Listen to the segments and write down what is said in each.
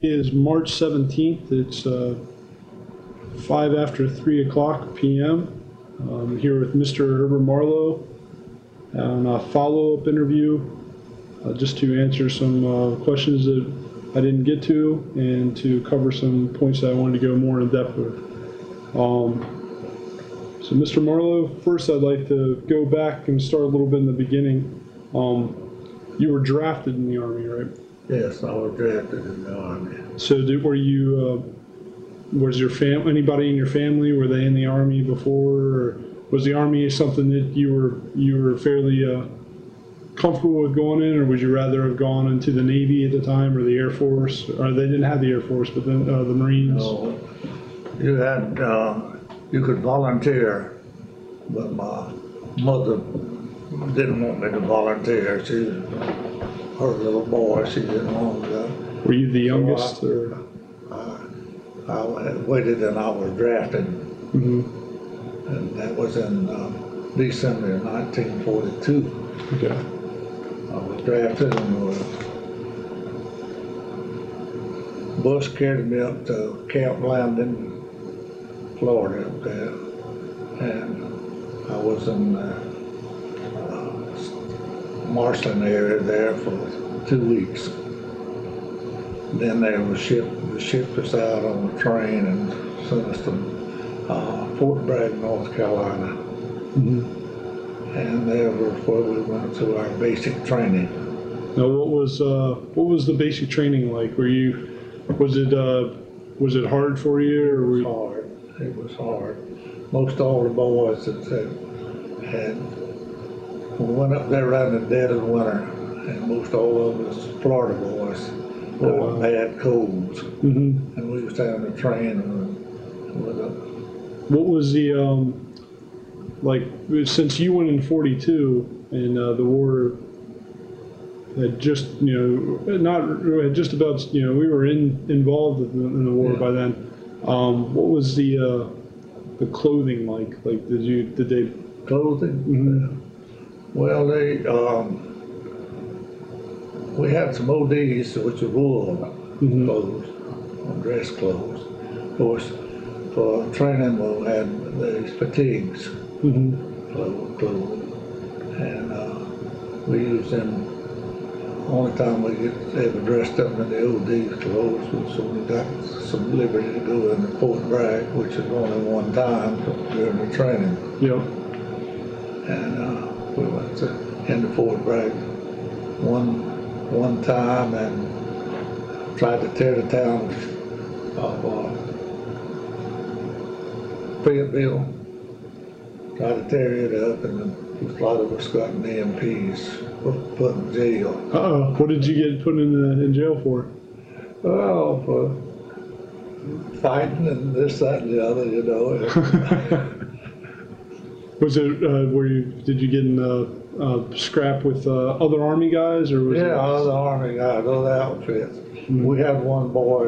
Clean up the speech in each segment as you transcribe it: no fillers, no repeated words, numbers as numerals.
Is March 17th. It's 5 after 3 o'clock p.m. I'm here with Mr. Herbert Marlowe on a follow-up interview just to answer some questions that I didn't get to and to cover some points that I wanted to go more in depth with. So Mr. Marlowe, first I'd like to go back and start a little bit in the beginning. You were drafted in the Army, right? Yes, I was drafted in the Army. So were you, was your anybody in your family, were they in the Army before? Or was the Army something that you were fairly comfortable with going in, or would you rather have gone into the Navy at the time or the Air Force? Or they didn't have the Air Force, but then the Marines? No, you had, you could volunteer, but my mother didn't want me to volunteer. Her little boy, she didn't want me to. Were you the youngest? So I waited and I was drafted. Mm-hmm. And that was in December of 1942. Okay. I was drafted and Bush carried me up to Camp Landon, Florida up there. And I was in Marshland area there for 2 weeks. Then they shipped us out on a train and sent us to Fort Bragg, North Carolina. Mm-hmm. And there was where we went through our basic training. Now, what was the basic training like? Was it hard for you, or were you? Hard. It was hard. Most all the boys that we went up there around the dead of winter, and most all of us Florida boys had colds, Mm-hmm. and we was having to train with them. What was the like? Since you went in '42 and the war had just had just about we were involved in the war by then. What was the clothing like? Like did they Clothing? Mm-hmm. Well, we had some ODs, which are wool Mm-hmm. clothes, dress clothes. Of course, for training, we had these fatigues Mm-hmm. clothes, and we used them. Only time we get ever dressed up in the OD clothes was when we got some liberty to go into Fort Bragg, which is only one time during the training. Yep. And we went into Fort Bragg one time and tried to tear the town of Fayetteville. Tried to tear it up, and a lot of us got in EMPs, put in jail. Uh-oh. What did you get put in jail for? Well, for fighting and this, that, and the other, Was it did you get in scrap with other Army guys, or was it? Yeah, other Army guys, other outfits. Mm-hmm. We had one boy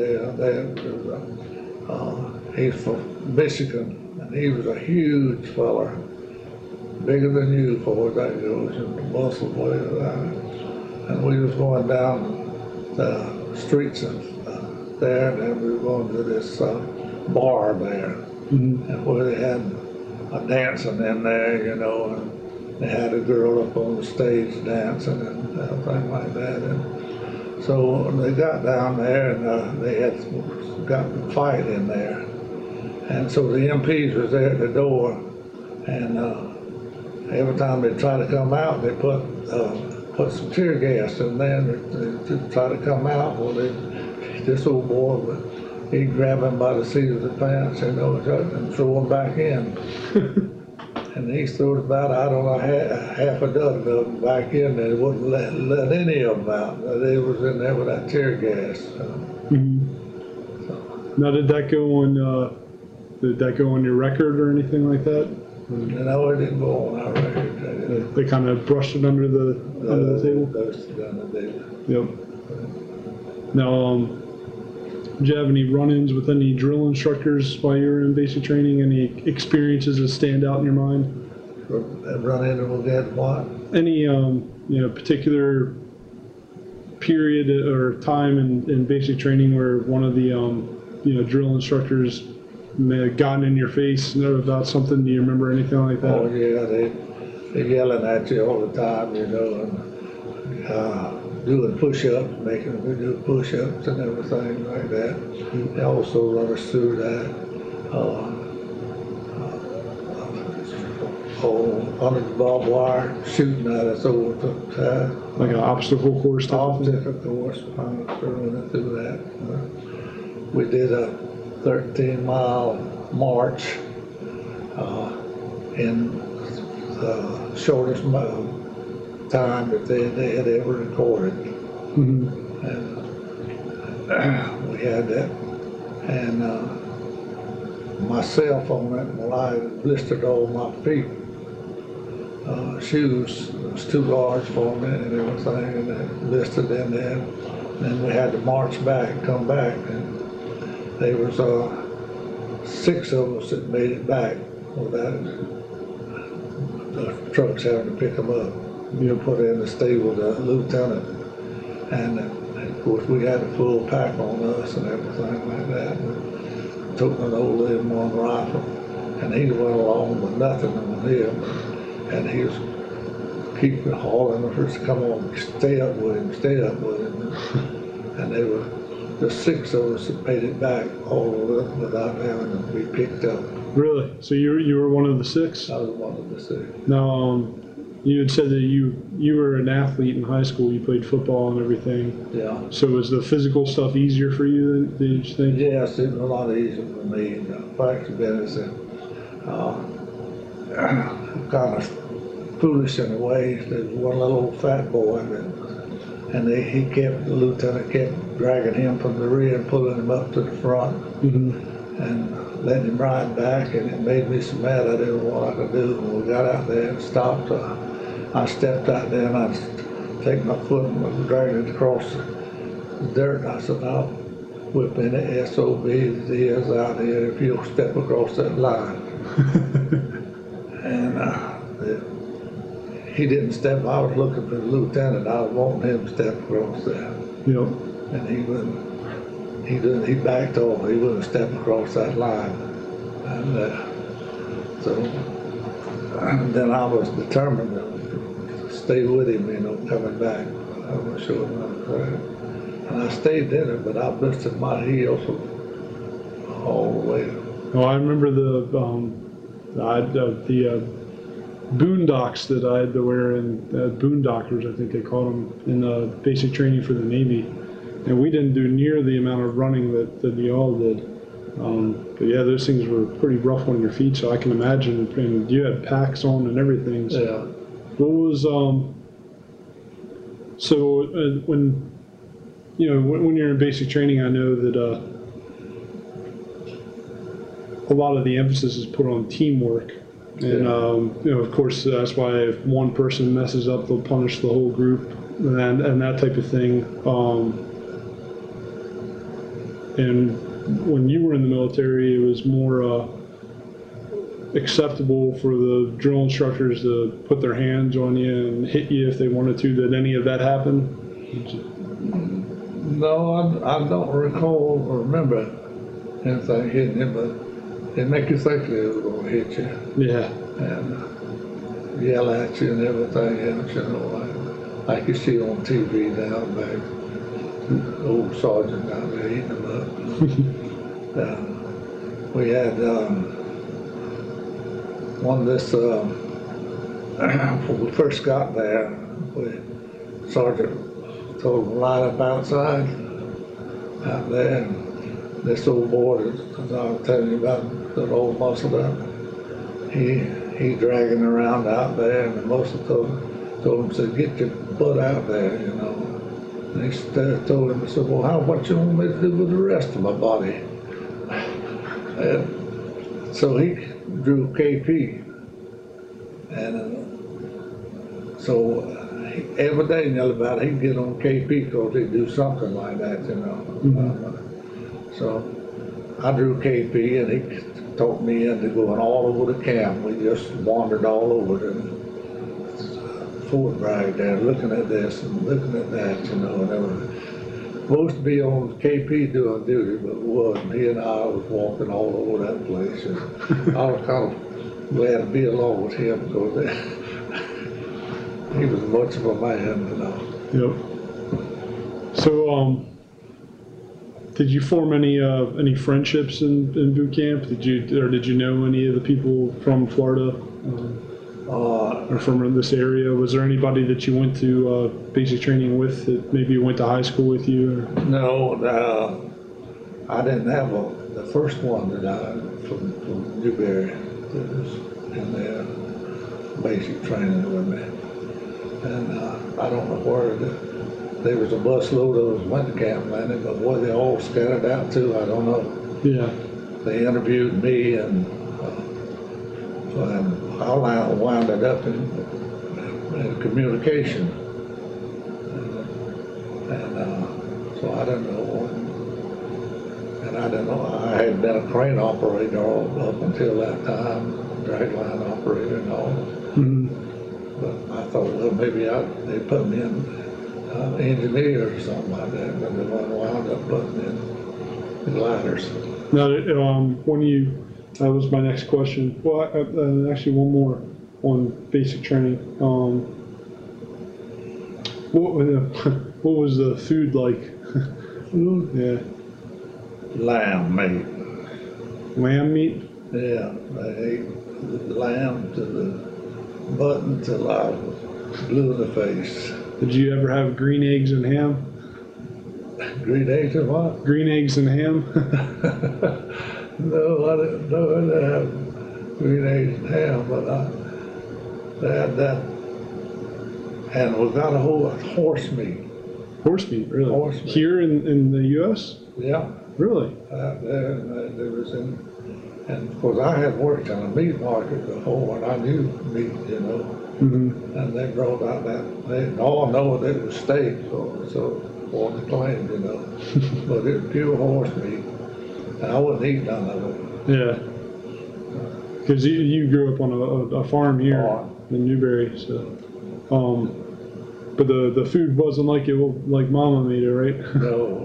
he's from Michigan, and he was a huge fella, bigger than you, for that goes, and the muscle boy. And we was going down the streets there, and then we were going to this bar there, Mm-hmm. and where they had a dancing in there, and they had a girl up on the stage dancing and everything like that. And so they got down there, and they had got a fight in there. And so the MPs was there at the door, and every time they try to come out, they put some tear gas in there to try to come out. Well, this old boy, he'd grab him by the seat of the pants, and throw him back in. And he threw about, I don't know, half a dozen of them back in there. Wouldn't let any of them out. They was in there with that tear gas. Mm-hmm. Now, did that go on your record or anything like that? No, it didn't go on our record. They kind of brushed it under the table? Under the table. Yep. Now, did you have any run-ins with any drill instructors while you were in basic training? Any experiences that stand out in your mind? Run into with that what? Any particular period or time in basic training where one of the drill instructors may have gotten in your face about something? Do you remember anything like that? Oh yeah, they're yelling at you all the time, and doing push-ups, making me do push-ups and everything like that. They also run us through that. Under the barbed wire, shooting at us over the Like an obstacle course type of thing? obstacle course, running through that. We did a 13-mile march in the shortest time that they had ever recorded. Mm-hmm. And we had that. And my cell phone, well, I blistered all my feet. Shoes was too large for me and everything, and it blistered in there. Then we had to march back, come back, and there was 6 of us that made it back without the trucks having to pick them up. Put in the stable, the lieutenant, and of course we had a full pack on us and everything like that. We took an old M1 rifle, and he went along with nothing on him, and he was keep hauling us, come on, stay up with him, stay up with him. And they were the 6 of us that made it back all of it without having to be picked up. Really? So you were one of the 6? I was one of the 6. Now, you had said that you were an athlete in high school. You played football and everything. Yeah. So was the physical stuff easier for you than you think? Yes, it was a lot easier for me. The fact of it is that kind of foolish in a way. There was one little old fat boy, and the lieutenant kept dragging him from the rear and pulling him up to the front, and letting him ride back, and it made me so mad I didn't know what I could do. When we got out there and stopped, I stepped out there and I take my foot and drag it across the dirt, and I said, I'll whip any SOB that is out here if you'll step across that line. And he didn't step. I was looking for the lieutenant. I was wanting him to step across there. Yep. And he wouldn't. He didn't. He backed off. He wouldn't step across that line. And then I was determined to stay with him, coming back. I was sure about that. And I stayed there, but I blistered my heels all the way. Well, I remember the boondocks that I had to wear in boondockers, I think they called them, in basic training for the Navy. And we didn't do near the amount of running that y'all did. But yeah, those things were pretty rough on your feet, so I can imagine. And you had packs on and everything. So Yeah. what was when when you're in basic training, I know that a lot of the emphasis is put on teamwork. And of course, that's why if one person messes up, they'll punish the whole group and that type of thing. And when you were in the military, it was more acceptable for the drill instructors to put their hands on you and hit you if they wanted to. Did any of that happen? No, I don't recall or remember anything hitting him, but it make you think they were going to hit you. Yeah. And yell at you and everything else, like you see on TV now, back. Old sergeant down there eating them up. We had one this, when we first got there, sergeant told him to line up outside out there, and this old boy that I was telling you about, that old muscle up, he dragging around out there, and the muscle told him, said, get your butt out there, And he told him, I said, well, what you want me to do with the rest of my body? And so he drew KP, and so every day nearly about he'd get on KP because he'd do something like that, So I drew KP, and he talked me into going all over the camp. We just wandered all over the Fort Bragg there, looking at this and looking at that, you know, and they were supposed to be on KP doing duty, but wasn't. He and I was walking all over that place, and I was kind of glad to be along with him because he was much of a man, you know. Yep. So, did you form any friendships in boot camp? Did you know any of the people from Florida or from this area? Was there anybody that you went to basic training with that maybe went to high school with you? Or? No, I didn't have the first one that from Newberry that was in there basic training with me, and I don't know where there was a busload of us went to Camp Landing, but where they all scattered out to, I don't know. Yeah. They interviewed me, and I wound up in communication, and so I didn't know. And I didn't know, I had been a crane operator up until that time, dragline operator and all. Mm-hmm. But I thought, well, maybe they put me in engineer or something like that, but they wound up putting me in gliders. Now, that was my next question. Well, actually, one more on basic training. What was the food like? Food? Yeah. Lamb meat. Lamb meat? Yeah, I ate the lamb to the button till I was blue in the face. Did you ever have green eggs and ham? Green eggs and what? Green eggs and ham? No, I didn't have green eggs and ham, but they had that. And we got a whole horse meat. Horse meat, really? Horse meat. Here in the U.S.? Yeah. Really? There was and of course I had worked on a meat market before, and I knew meat, you know. Mm-hmm. And they brought out they all know that it was steak, so on the claim, you know. But it was pure horse meat, and I wouldn't eat none of it. Yeah. Because you grew up on a farm here in Newberry, so. But the food wasn't like Mama made it, right? No.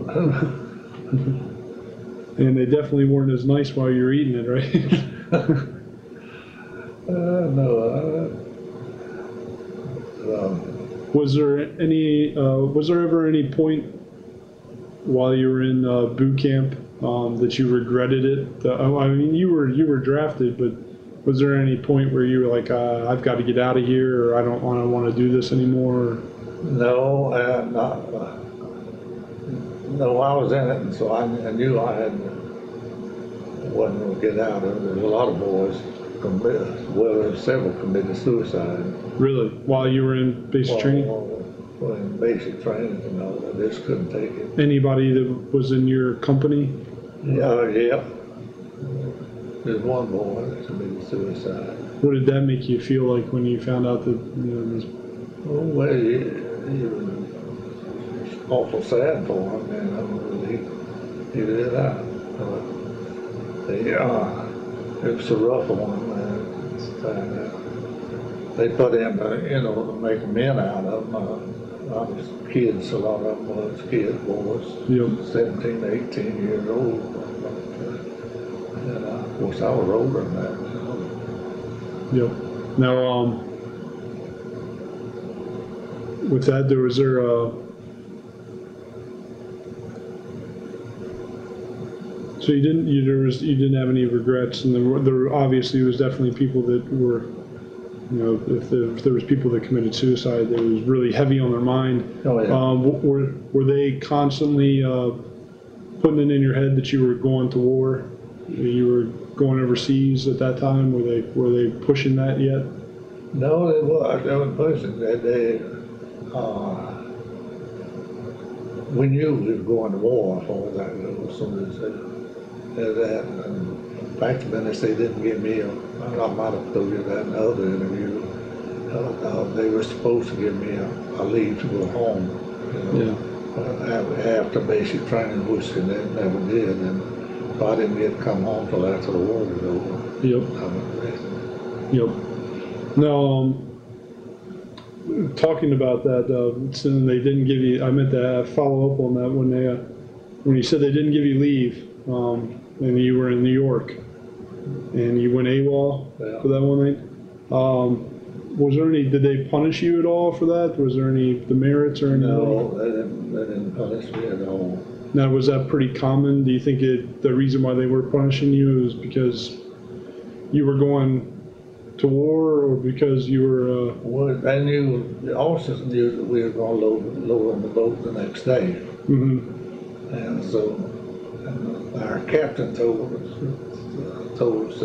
And they definitely weren't as nice while you were eating it, right? No. Was there ever any point while you were in boot camp that you regretted it? I mean, you were drafted, but was there any point where you were like, I've got to get out of here, or I don't want to do this anymore? No, no, I was in it, and so I knew I wasn't going to get out of it. There's a lot of boys there's several committed suicide. Really? While you were in basic training? Well, in basic training, you know, I just couldn't take it. Anybody that was in your company? Yeah. There's one boy that committed suicide. What did that make you feel like when you found out that, you know, this? Oh, well, he was awful sad for him, man. I mean, he did that. It was a rough one, man. They put in, you know, to make men out of them. I was kids, a lot of them was kids, boys, Yep. 17, 18 years old. And of course, I was older than that. You know. Yep. Now, with that, so you didn't have any regrets, and there obviously was definitely people that were, you know, if there was people that committed suicide, that was really heavy on their mind. Oh, yeah. Were they constantly putting it in your head that you were going to war? You were going overseas at that time? Were they pushing that yet? No, they weren't pushing. We knew we were going to war for that, you know, as soon as that. And back then, they didn't give me I might have told you that in another interview. They were supposed to give me a leave to go home, you know, after basic training, which they never did. And so I didn't get to come home till after the war was over. Yep. Yep. Now, talking about that, saying they didn't give you, I meant to follow up on that when you said they didn't give you leave, and you were in New York, and you went AWOL Yeah. for that one night. Was there any, did they punish you at all for that? Was there any demerits or anything? No, they didn't punish me at all. Now, was that pretty common? Do you think the reason why they were punishing you is because you were going to war, or because you were, Well, they knew, the officers knew that we were gonna load on the boat the next day. mhm, And so, and our captain told us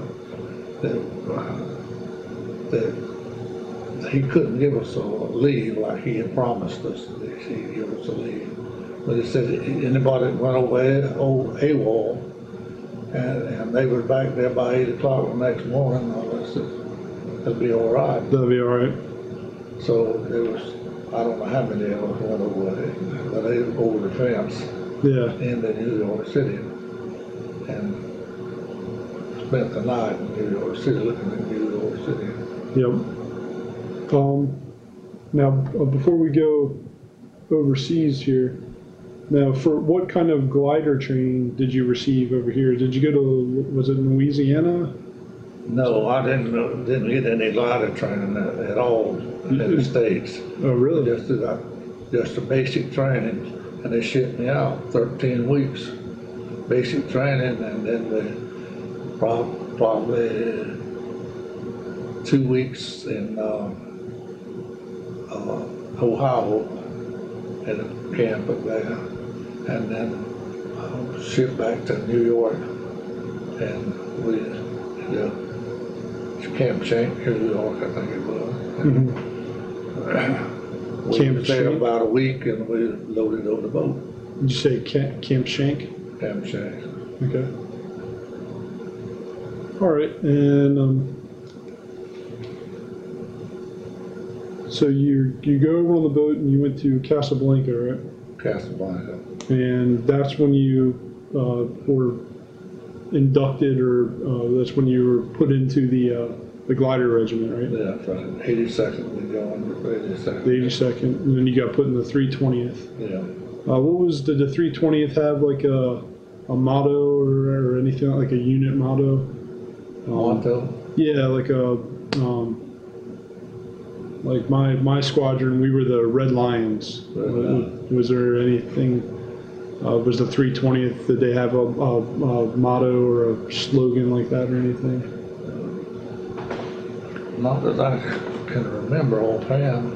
that he couldn't give us a leave like he had promised us that he'd give us a leave. But he said anybody that went over AWOL and they were back there by 8 o'clock the next morning, it'll be all right. that'd be all right. So there was, I don't know how many of us went over it, but they over the fence Yeah, into New York City and spent the night in New York City, looking at New York City. yep. Now, before we go overseas here, now for what kind of glider training did you receive over here? Did you go to, was it Louisiana? No, I didn't get any glider training at all in the States. Oh, really? Just a basic training, and they shipped me out 13 weeks, basic training, and then probably 2 weeks in Ohio at a camp up there, and then shipped back to New York, and we Camp Shank, New York, I think it was. Mhm. We Camp was there Shank? about a week, and we loaded on the boat, Did you say Camp Shank? Camp Shank. Okay. All right, and so you go over on the boat and you went to Casablanca, right? Casablanca. And that's when you were inducted, or that's when you were put into the glider regiment, right? Yeah, from 82nd, we joined the 82nd. The 82nd, and then you got put in the 320th. Yeah. Did the 320th have like a motto or anything, like a unit motto? Motto? Yeah, like like my squadron, we were the Red Lions. Red Lions. Was there anything? Was the 320th? Did they have a motto or a slogan like that or anything? Not that I can remember offhand.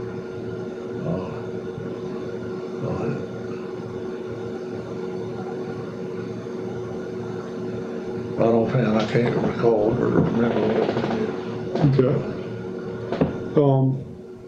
Right offhand, I can't recall or remember what it is. Okay.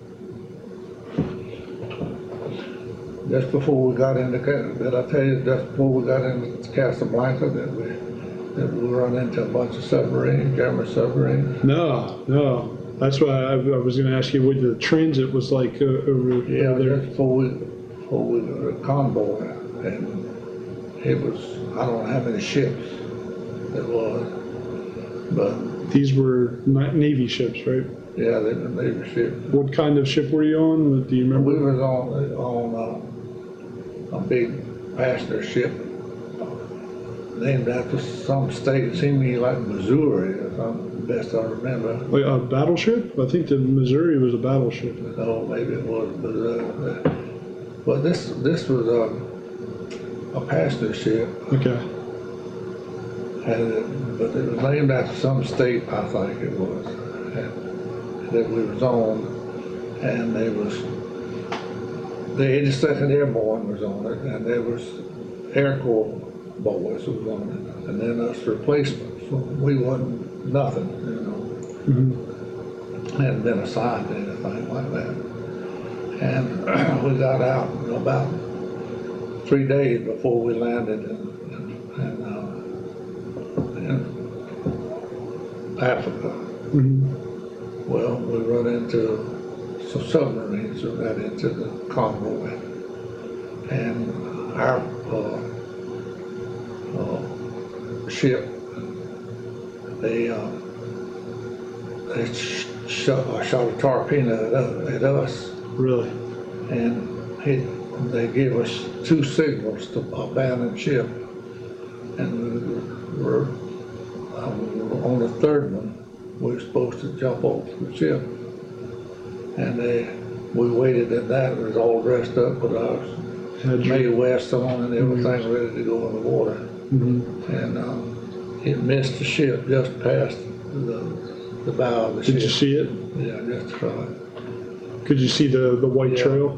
Just before we got into, did I tell you, just before we got into Casablanca that we run into a bunch of submarines, German submarines? No. That's why I was going to ask you what the transit was like over Yeah, there. just before we got a convoy, and it was, I don't know how many ships it was, but These were Navy ships, right? yeah, they were Navy ships. What kind of ship were you on? Do you remember? We was on a big passenger ship named after some state. It seemed to me like Missouri, or something, best I remember. Like a battleship? I think the Missouri was a battleship. Oh, maybe it was, but this was a passenger ship, Okay. but it was named after some state, I think it was, that we was on, and the 82nd Airborne was on it, and there was Air Corps boys who was on it, and then us replacements. So we wasn't nothing, Mm-hmm. Hadn't been assigned to anything like that. And we got out about 3 days before we landed in Africa. Mm-hmm. Well, we run into some submarines that got into the convoy, and our ship, they shot a torpedo at us, Really? and they gave us 2 signals to abandon ship, and we were on the 3rd one. We were supposed to jump off the ship, and we waited in that. It was all dressed up with our Had you- Mae West on and everything ready to go in the water. And it missed the ship just past the bow of the ship. Did you see it? Yeah, just right. Could you see the white Yeah, trail?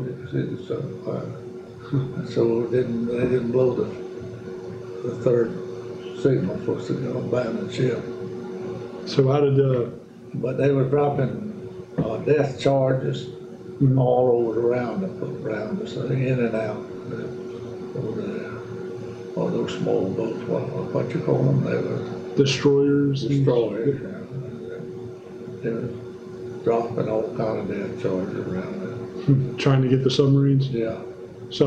so they didn't blow the 3rd signal for us to go abandon ship. So how did But they were dropping death charges all over around us, in and out of those small boats. What you call them? They were destroyers? and- destroyers. They were dropping all kind of death charges around it. Trying to get the submarines? Yeah. So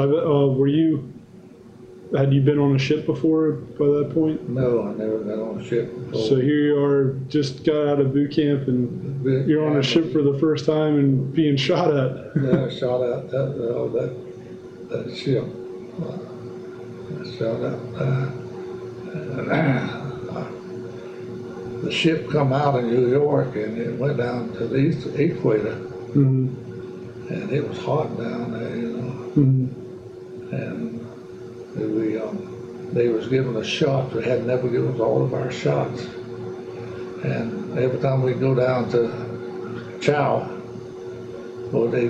had you been on a ship before by that point? No, I never been on a ship before. So here you are, just got out of boot camp and you're on a ship for the first time and being shot at. Yeah, I shot out that ship. I shot out. The ship come out of New York and it went down to the equator, and it was hot down there, you know. And they was giving us shots. They had never given us all of our shots. And every time we go down to chow, well, they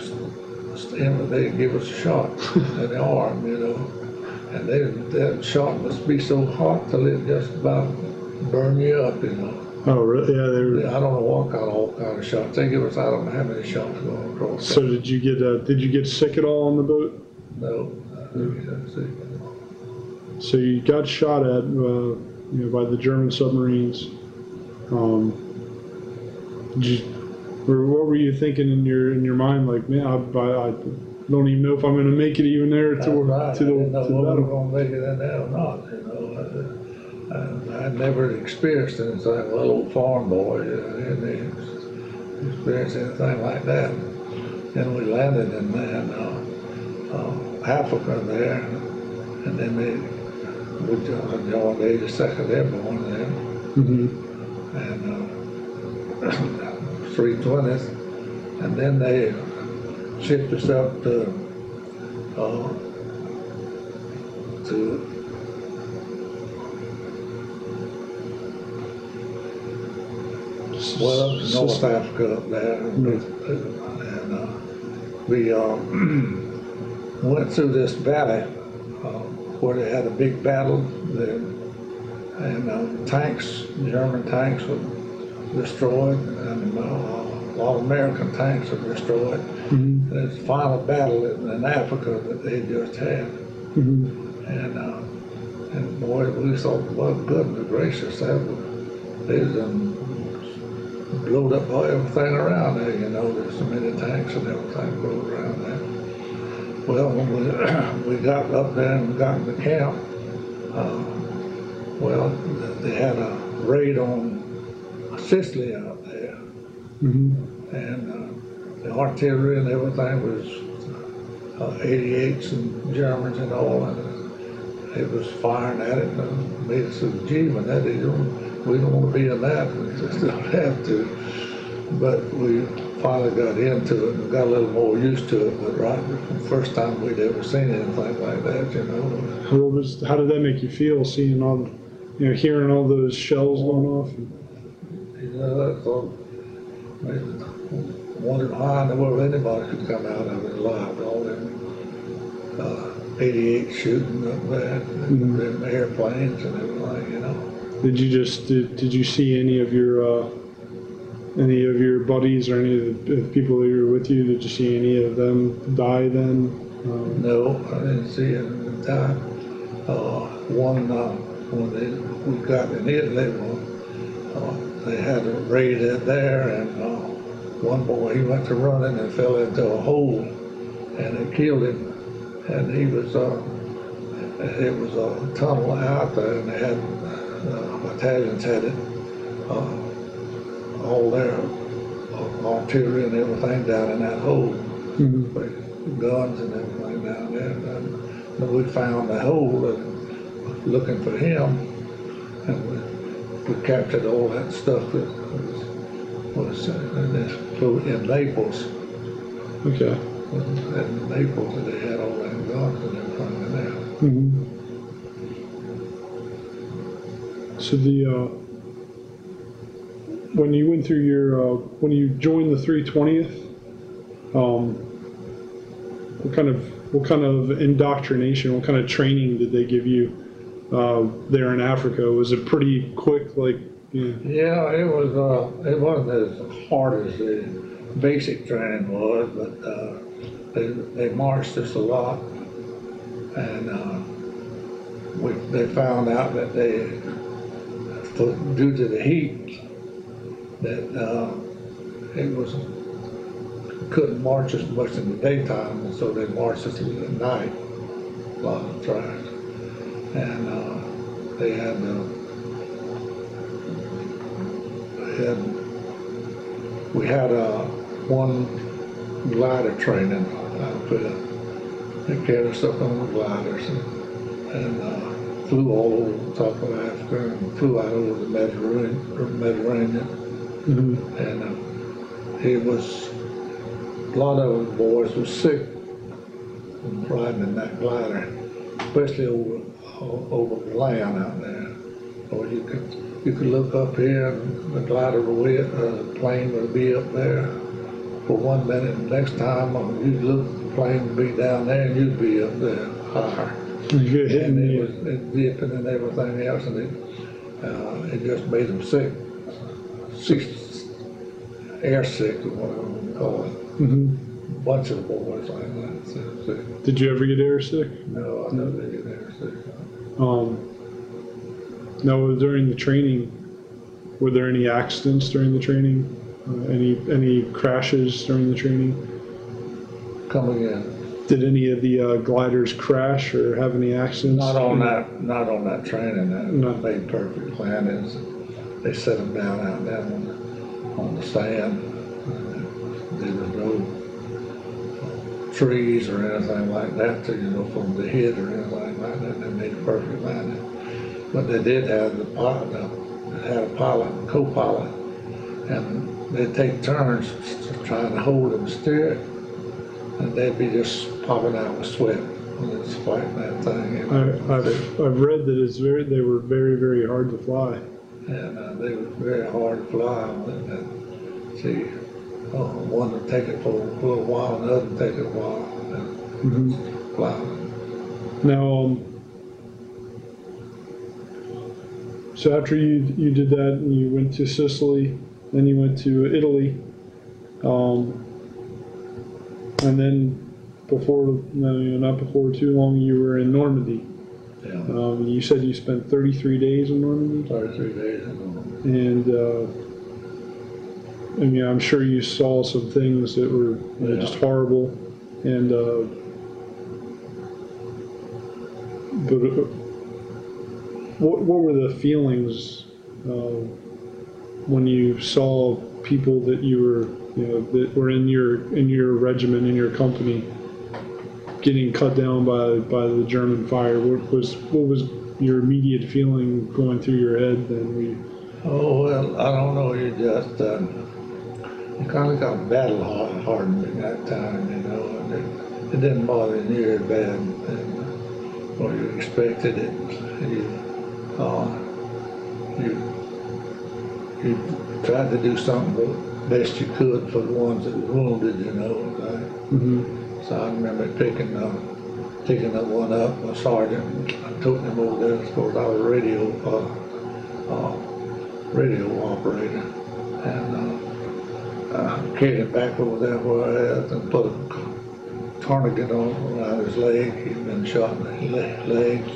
give us a shot in the arm, you know. And that shot must be so hot till it just about burn you up, you know. Oh, really? Yeah, they were. I don't know all kind of shots. They give us, I don't know how many shots going across. So did you get sick at all on the boat? No, I didn't see. So you got shot at, by the German submarines. What were you thinking in your mind? Like, man, I don't even know if I'm going to make it even there That's right. to I didn't know the whether we were battle. going to make it in there or not, you know. I'd never experienced anything. Well, old farm boy, I didn't experience anything like that. And we landed in Africa there, and then we joined the 82nd Airborne there, and 320th, and then they shipped us up to North Africa up there, and we went through this valley where they had a big battle there, and German tanks were destroyed, and a lot of American tanks were destroyed. And it's the final battle in Africa that they just had, and boy, we thought, well, goodness gracious, they done blowed up everything around there, you know. There's so many tanks and everything blowed around there. Well, when we got up there and got in the camp, they had a raid on Sicily out there, and the artillery and everything was 88s and Germans and all, and it was firing at it and made us say, gee, when that is, we don't want to be in that, we just don't have to. But we finally got into it and got a little more used to it, but right, the first time we'd ever seen anything like that, you know. How did that make you feel, seeing all, hearing all those shells going off? You know, I thought, wondered why in the world anybody could come out of it alive. All them 88 shooting up there, them airplanes and everything, you know. Did you see any of your buddies or any of the people that were with you? Did you see any of them die then? No, I didn't see it die. When we got in Italy, they had a raid in there, and one boy, he went to running and fell into a hole, and it killed him. And he was, it was a tunnel out there, and they had battalions had it all there artillery and everything down in that hole. Mhm. With guns and everything down there. And we found the hole and looking for him, and we captured all that stuff that was in Naples. Okay. In Naples, and they had all that guns and everything in there. Mhm. So when you went through when you joined the 320th, what kind of indoctrination, what kind of training did they give you there in Africa? Was it pretty quick, like? Yeah, it wasn't as hard as the basic training was, but they marched us a lot, and they found out that due to the heat, that couldn't march as much in the daytime, and so they marched us at night, a lot of tracks, and we had one glider training outfit. They carried us up on the gliders and flew all over the top of Africa and flew out over the Mediterranean. Mhm. And a lot of the boys were sick from riding in that glider, especially over the land out there. Or you could look up here and the glider plane would be up there for 1 minute, and next time you'd look, the plane would be down there and you'd be up there higher. You're hitting And me. it was dipping and everything else, and it just made them sick. Air sick is what I would call it. Mhm. Bunch of boys like that. Sick. Did you ever get air sick? No, I never did get air sick. No, during the training, were there any accidents during the training? Any crashes during the training? Coming in. Did any of the gliders crash or have any accidents? Not on that training. That No. made perfect landings. They set them down out there on the sand. There was no trees or anything like that to, from the hit or anything like that. They made a perfect landing. But they did have the pilot, had a pilot and co-pilot, and they'd take turns trying to hold and steer it, and they'd be just popping out with sweat when it's fighting that thing. I've read that they were very, very hard to fly. And they were very hard to fly. And see, one would take it for a little while, another would take it a while, and fly. Now, so after you did that and you went to Sicily, then you went to Italy, and then not before too long, you were in Normandy. Yeah. You said you spent 33 days in Normandy? 33 days in And I'm sure you saw some things that were just horrible. And but what were the feelings when you saw people that that were in your regiment, in your company, getting cut down by the German fire? What was your immediate feeling going through your head then? Oh, well, I don't know. You just you kind of got battle hardened at that time, and it didn't bother you near as bad, or you expected it. You tried to do something the best you could for the ones that were wounded, Right? So I remember picking that one up, a sergeant. I took him over there. Of course, I was a radio operator, and carried him back over there where I was and put a tourniquet around his leg. He'd been shot in his legs,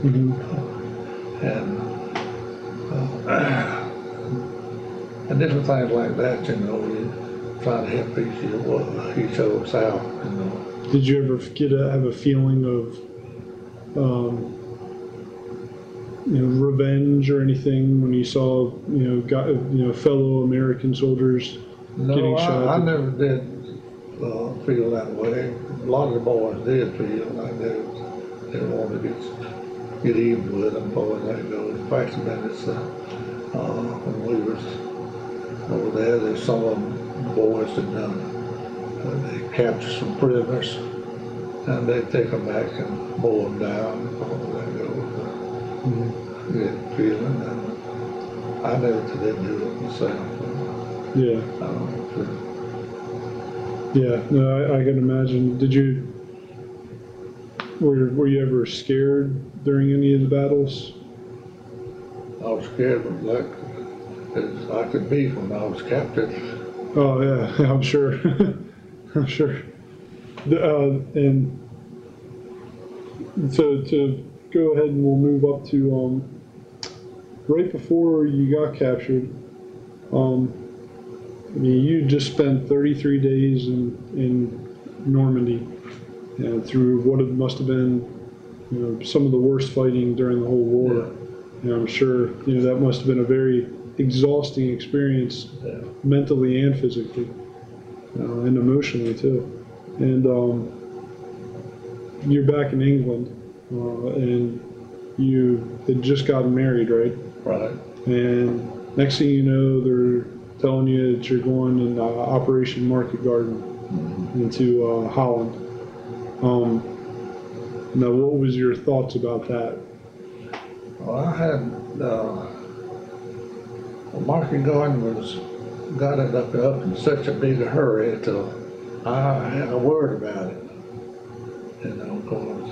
and different things like that. You try to help each other out. Did you ever have a feeling of revenge or anything when you saw fellow American soldiers No, shot? I never did feel that way. A lot of the boys did feel like they wanted to get even with them, boy, that goes. In fact, when we was over there, there's some of them boys that they captured some prisoners, and they take them back and mow them down, boy, that goes. Good feeling, and I never did do it myself. Yeah. I don't know if Yeah, no, I can imagine. Were you ever scared during any of the battles? I was scared of like as I could be when I was captive. Oh yeah, I'm sure. I'm sure. And so to go ahead and we'll move up to right before you got captured. I mean, you just spent 33 days in Normandy, through what it must have been, some of the worst fighting during the whole war. Yeah. And I'm sure, that must have been a very exhausting experience, Yeah. mentally and physically, and emotionally too. And you're back in England, and you had just gotten married, right? Right. And next thing you know, they're telling you that you're going in Operation Market Garden into Holland. Now, what was your thoughts about that? Well, I had Market Garden got it up in such a big hurry till I had a word about it. Because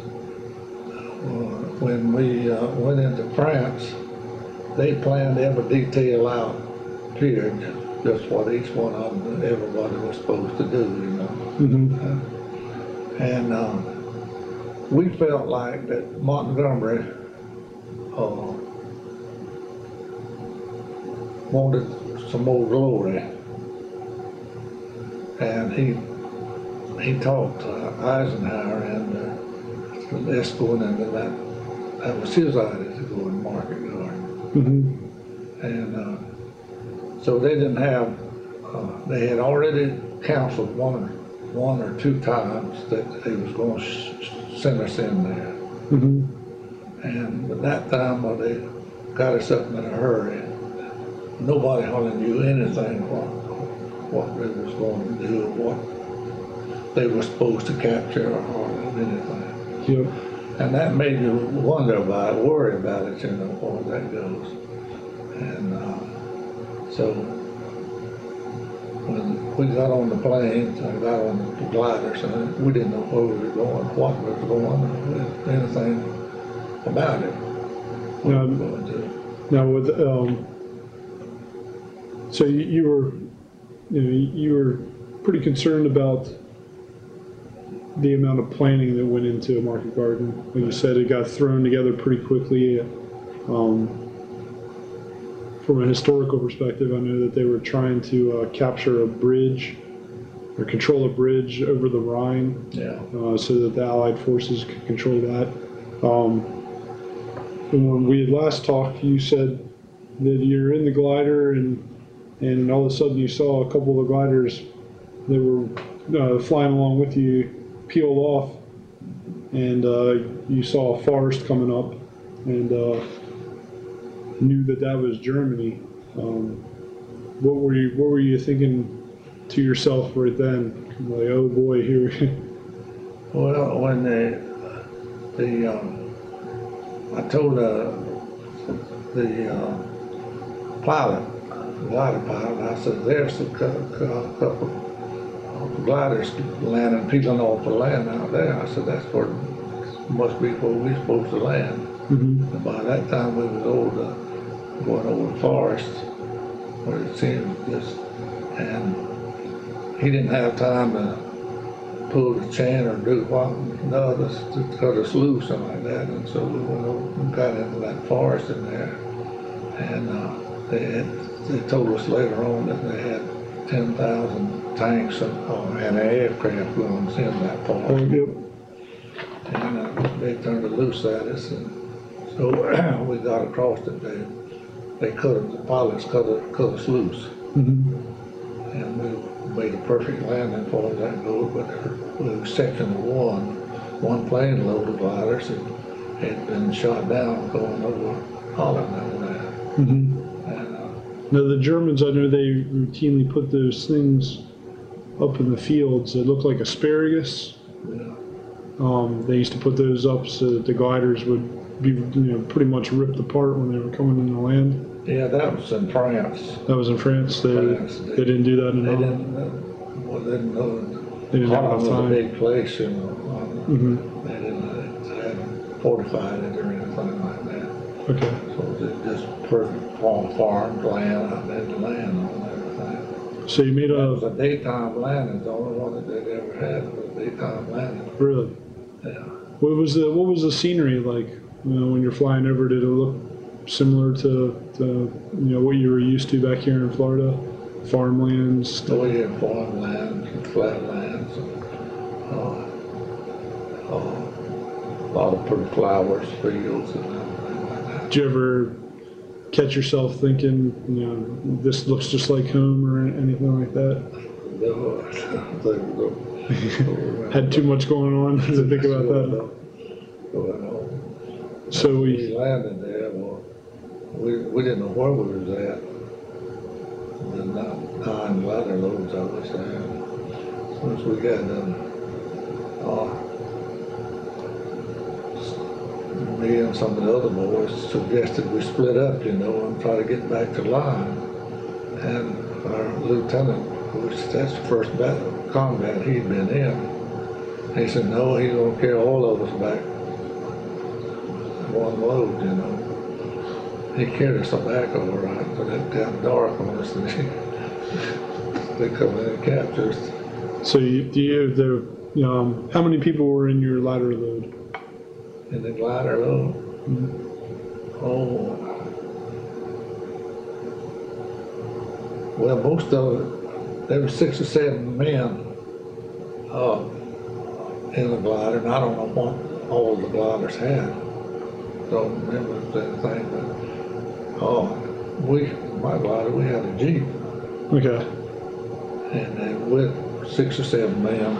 when we went into France, they planned every detail out, period, just what each one of them, everybody was supposed to do, And we felt like that Montgomery wanted some more glory, and he talked to Eisenhower and Escalon, and that was his idea to go in Market Garden. And so they didn't have, they had already counseled one or two times that they was going to send us in there. And but that time they got us up in a hurry. Nobody hardly knew anything what they was going to do, what they were supposed to capture, or anything. Yep. And that made you wonder about it, worry about it, where that goes. And so when we got on the planes, I got on the gliders, and we didn't know where we were going, what we were going, anything about it. What Now, we were going to do. now with so you were, you were pretty concerned about the amount of planning that went into a Market Garden. Like you said, it got thrown together pretty quickly. From a historical perspective, I know that they were trying to capture a bridge or control a bridge over the Rhine, Yeah. so that the Allied forces could control that. And when we had last talked, you said that you're in the glider and all of a sudden you saw a couple of the gliders that were flying along with you peeled off, and you saw a forest coming up, and knew that was Germany. What were you thinking to yourself right then? Like, oh boy, here. Well, when I told the pilot, glider pilot, I said, there's a couple gliders landing, peeling off the land out there. I said, that's where must be where we're supposed to land. And by that time we was going over the forest, where it seemed just, and he didn't have time to pull the chain or do what, no, to cut us loose, something like that. And so we went over and got into that forest in there, and they told us later on that they had 10,000 tanks and aircraft guns in that forest. Yep. And they turned it loose at us, and so we got across it. The pilots cut us loose, and we made a perfect landing for that goes, but with the exception of one plane load of gliders had been shot down going over Holland over there. Mhm. And, Now, the Germans, I know they routinely put those things up in the fields that look like asparagus. yeah. They used to put those up so that the gliders would be, pretty much ripped apart when they were coming into land. Yeah, that was in France. That was in France. They didn't do that in They Holland. they didn't know. They didn't have Holland enough was a time. big place, you know. Hmm. They hadn't fortified it or anything like that. Okay. So it was just perfect farm land, out there, the land on everything. So you made It was a a daytime landing, the only one that they'd ever had was a daytime landing. really. Yeah. What was the scenery like? When you're flying over, did it look similar to what you were used to back here in Florida? Farmlands. So we had farmland, flatlands, a lot of pretty flowers, fields, and everything like that. Did you ever catch yourself thinking, this looks just like home or anything like that? Had too much going on to think about that. So We landed there, well, we didn't know where we was at. The 9 glider loads I was there. As soon as we got done, me and some of the other boys suggested we split up, and try to get back to line. And our lieutenant, which that's the first combat he'd been in, he said, no, he's gonna carry all of us back. One load, He carried us back all right, but it got dark on us and they come in and captured us. So how many people were in your ladder load? In the glider load. Oh. Well, most of it, there were 6 or 7 men in the glider, and I don't know what all the gliders had. Don't remember if there's anything, but my glider, we had a Jeep, Okay. and then with 6 or 7 men,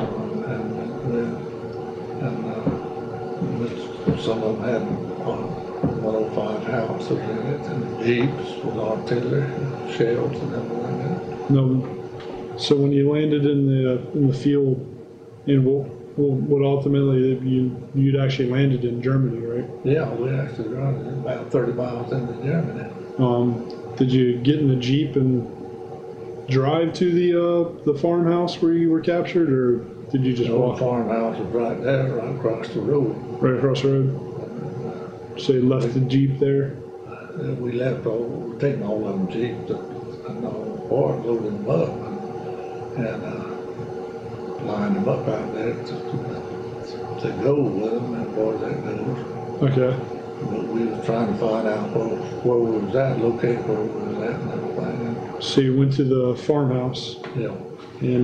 some of them had 105 houses in it, and Jeeps with artillery, shells, and everything. No. So when you landed in the field, and what ultimately you'd actually landed in Germany, right? Yeah, we actually run about 30 miles into Germany. Did you get in the Jeep and drive to the farmhouse where you were captured, or did you just The old walk farmhouse was right there, right across the road. right across the road? So you left the Jeep there? We left taking all of them Jeeps, or loading them up, and lined them up out there to go with them, as far as that goes. Okay. But we was trying to find out where we was at, locate where we was at and everything. So you went to the farmhouse, Yeah. and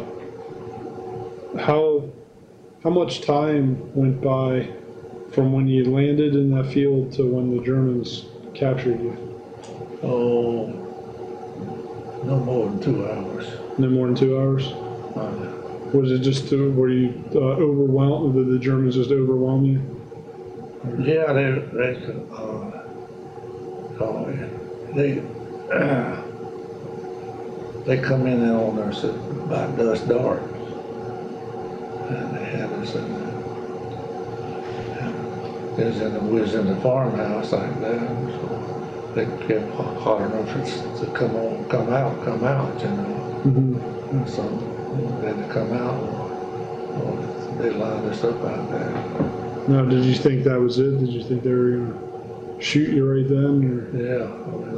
how much time went by from when you landed in that field to when the Germans captured you? Oh, no more than 2 hours. No more than 2 hours? Was it just were you overwhelmed? Did the Germans just overwhelm you? Yeah, they come in on us at about dusk dark, and they had us in there. We was in the farmhouse like that, so they kept hollering us to come out, Mm-hmm. And so they had to come out. Well, they lined us up out there. Now, did you think that was it? Did you think they were gonna shoot you right then? Yeah,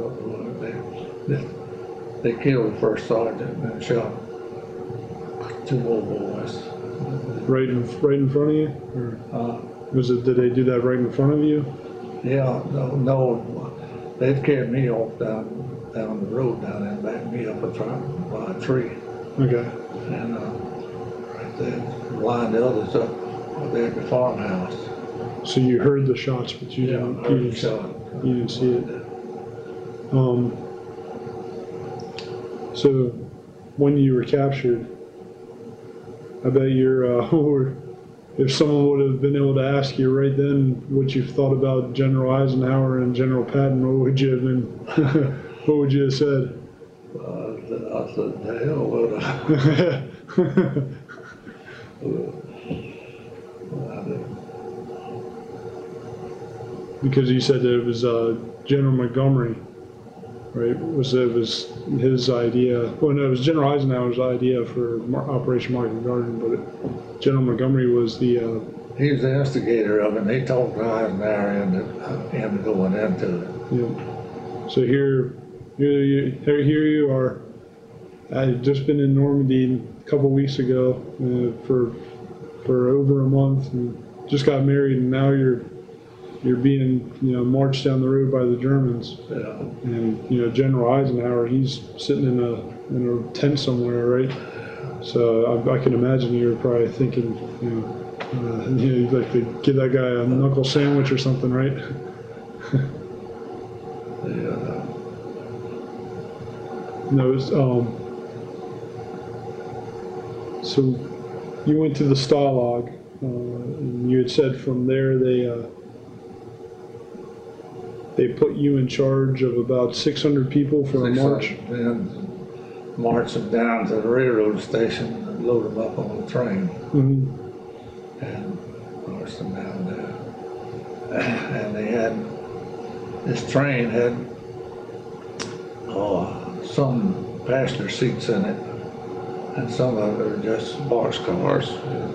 they killed the first sergeant and shot 2 more boys. Or right in front of you? Or did they do that right in front of you? Yeah, no, they'd carried me off down the road down there and backed me up by a tree. Okay. And right there, lined the others up there at the farmhouse. So you heard the shots, but you didn't. heard the shot. You didn't see it. So when you were captured. I bet you're, if someone would have been able to ask you right then what you thought about General Eisenhower and General Patton, what would you have been, what would you have said? I said, the hell with Because you said that it was General Montgomery, right? It was his idea. Well, no, it was General Eisenhower's idea for Operation Market Garden, but General Montgomery was the. He was the instigator of it, and he talked Eisenhower into going into it. Yeah. So here you are. I had just been in Normandy a couple weeks ago for over a month, and just got married, and now you're being marched down the road by the Germans. Yeah. And General Eisenhower, he's sitting in a tent somewhere, right? So I can imagine you were probably thinking, you'd like to give that guy a knuckle sandwich or something, right? Yeah. No, it was, so you went to the Stalag, and you had said from there they put you in charge of about 600 people for a march. Then march them down to the railroad station and load them up on the train. Mm-hmm. And march them down there. And this train had some passenger seats in it, and some of it were just boxcars.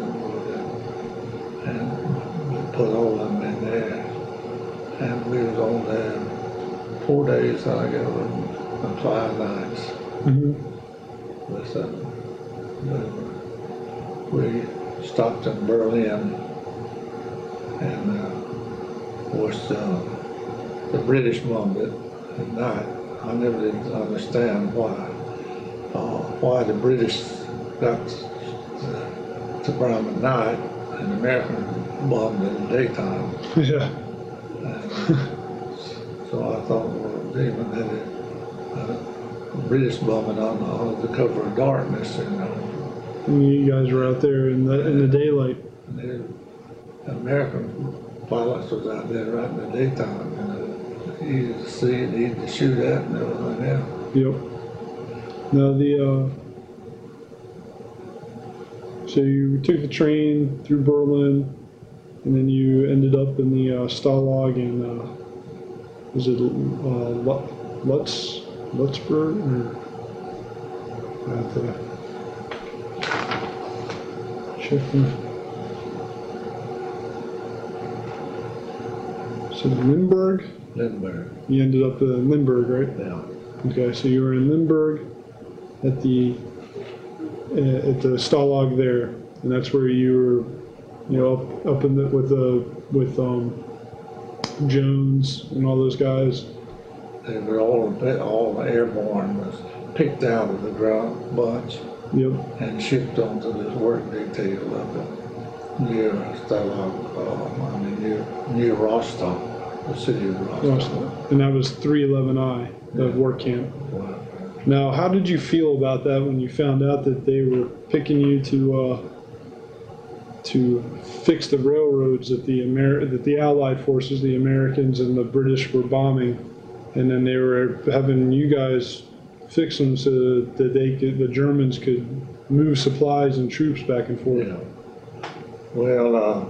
And we put all of them in there. And we was on there 4 days, I guess, and 5 nights. Mm-hmm. We stopped in Berlin, and of course the British bombed it at night. I never did understand why the British got to Brown at night and the Americans bombed in the daytime. Yeah. So I thought, well, they even had a British bombing on the cover of darkness, And you guys were out there in the daylight. And the American pilots was out there right in the daytime, easy to see and easy to shoot at and everything else. Yep. Now so you took the train through Berlin, and then you ended up in the Stalag in, was it Lutzburg? Or, I have to check my, so Limburg? Lindbergh, You ended up in Limburg, right? yeah. Okay, so you were in Limburg at the Stalag there, and that's where you were, up in with Jones and all those guys. They were all airborne was picked out of the ground bunch Yep. and shipped onto this work detail up near Stalag, near Rostock, the city of Rostock. And that was 311I, the work camp. Wow. Now, how did you feel about that when you found out that they were picking you to fix the railroads that the Allied forces, the Americans and the British were bombing, and then they were having you guys fix them so that the Germans could move supplies and troops back and forth? Yeah. Well,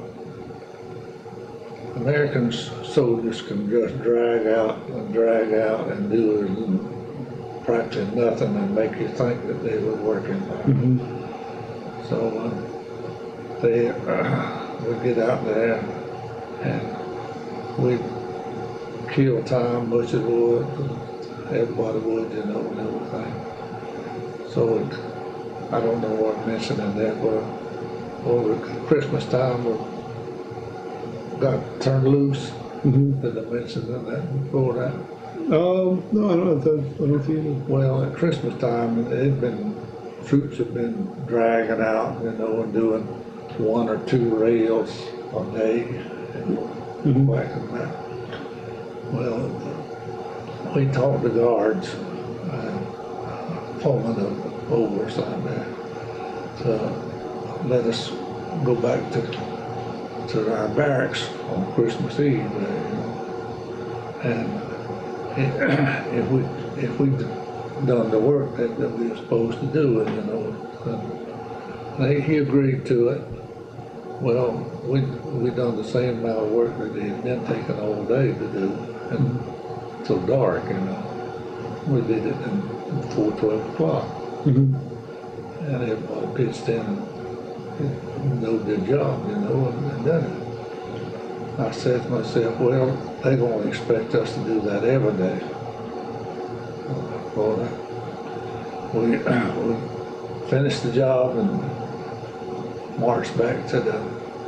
American soldiers can just drag out and do practically nothing and make you think that they were working. Mm-hmm. So we get out there and we kill time, butcher wood, everybody would, and everything. So I don't know what I'm mentioning that, but over Christmas time we got turned loose. Mm-hmm. Did I mention that before that? No, I don't think it. Well, at Christmas time, troops had been dragging out, and doing 1 or 2 rails a day, Mhm. whacking that. Well, we taught the guards, foreman of oversight there. To let us go back to our barracks on Christmas Eve, you know. And if we done the work that we were supposed to do, you know, he agreed to it. Well, we done the same amount of work that it had been taking all day to do, and till dark, you know. We did it before 12 o'clock. Mm-hmm. And everybody pitched in and know their job, you know, and done it. I said to myself, well, they're going to expect us to do that every day. Well, we finished the job and marched back to the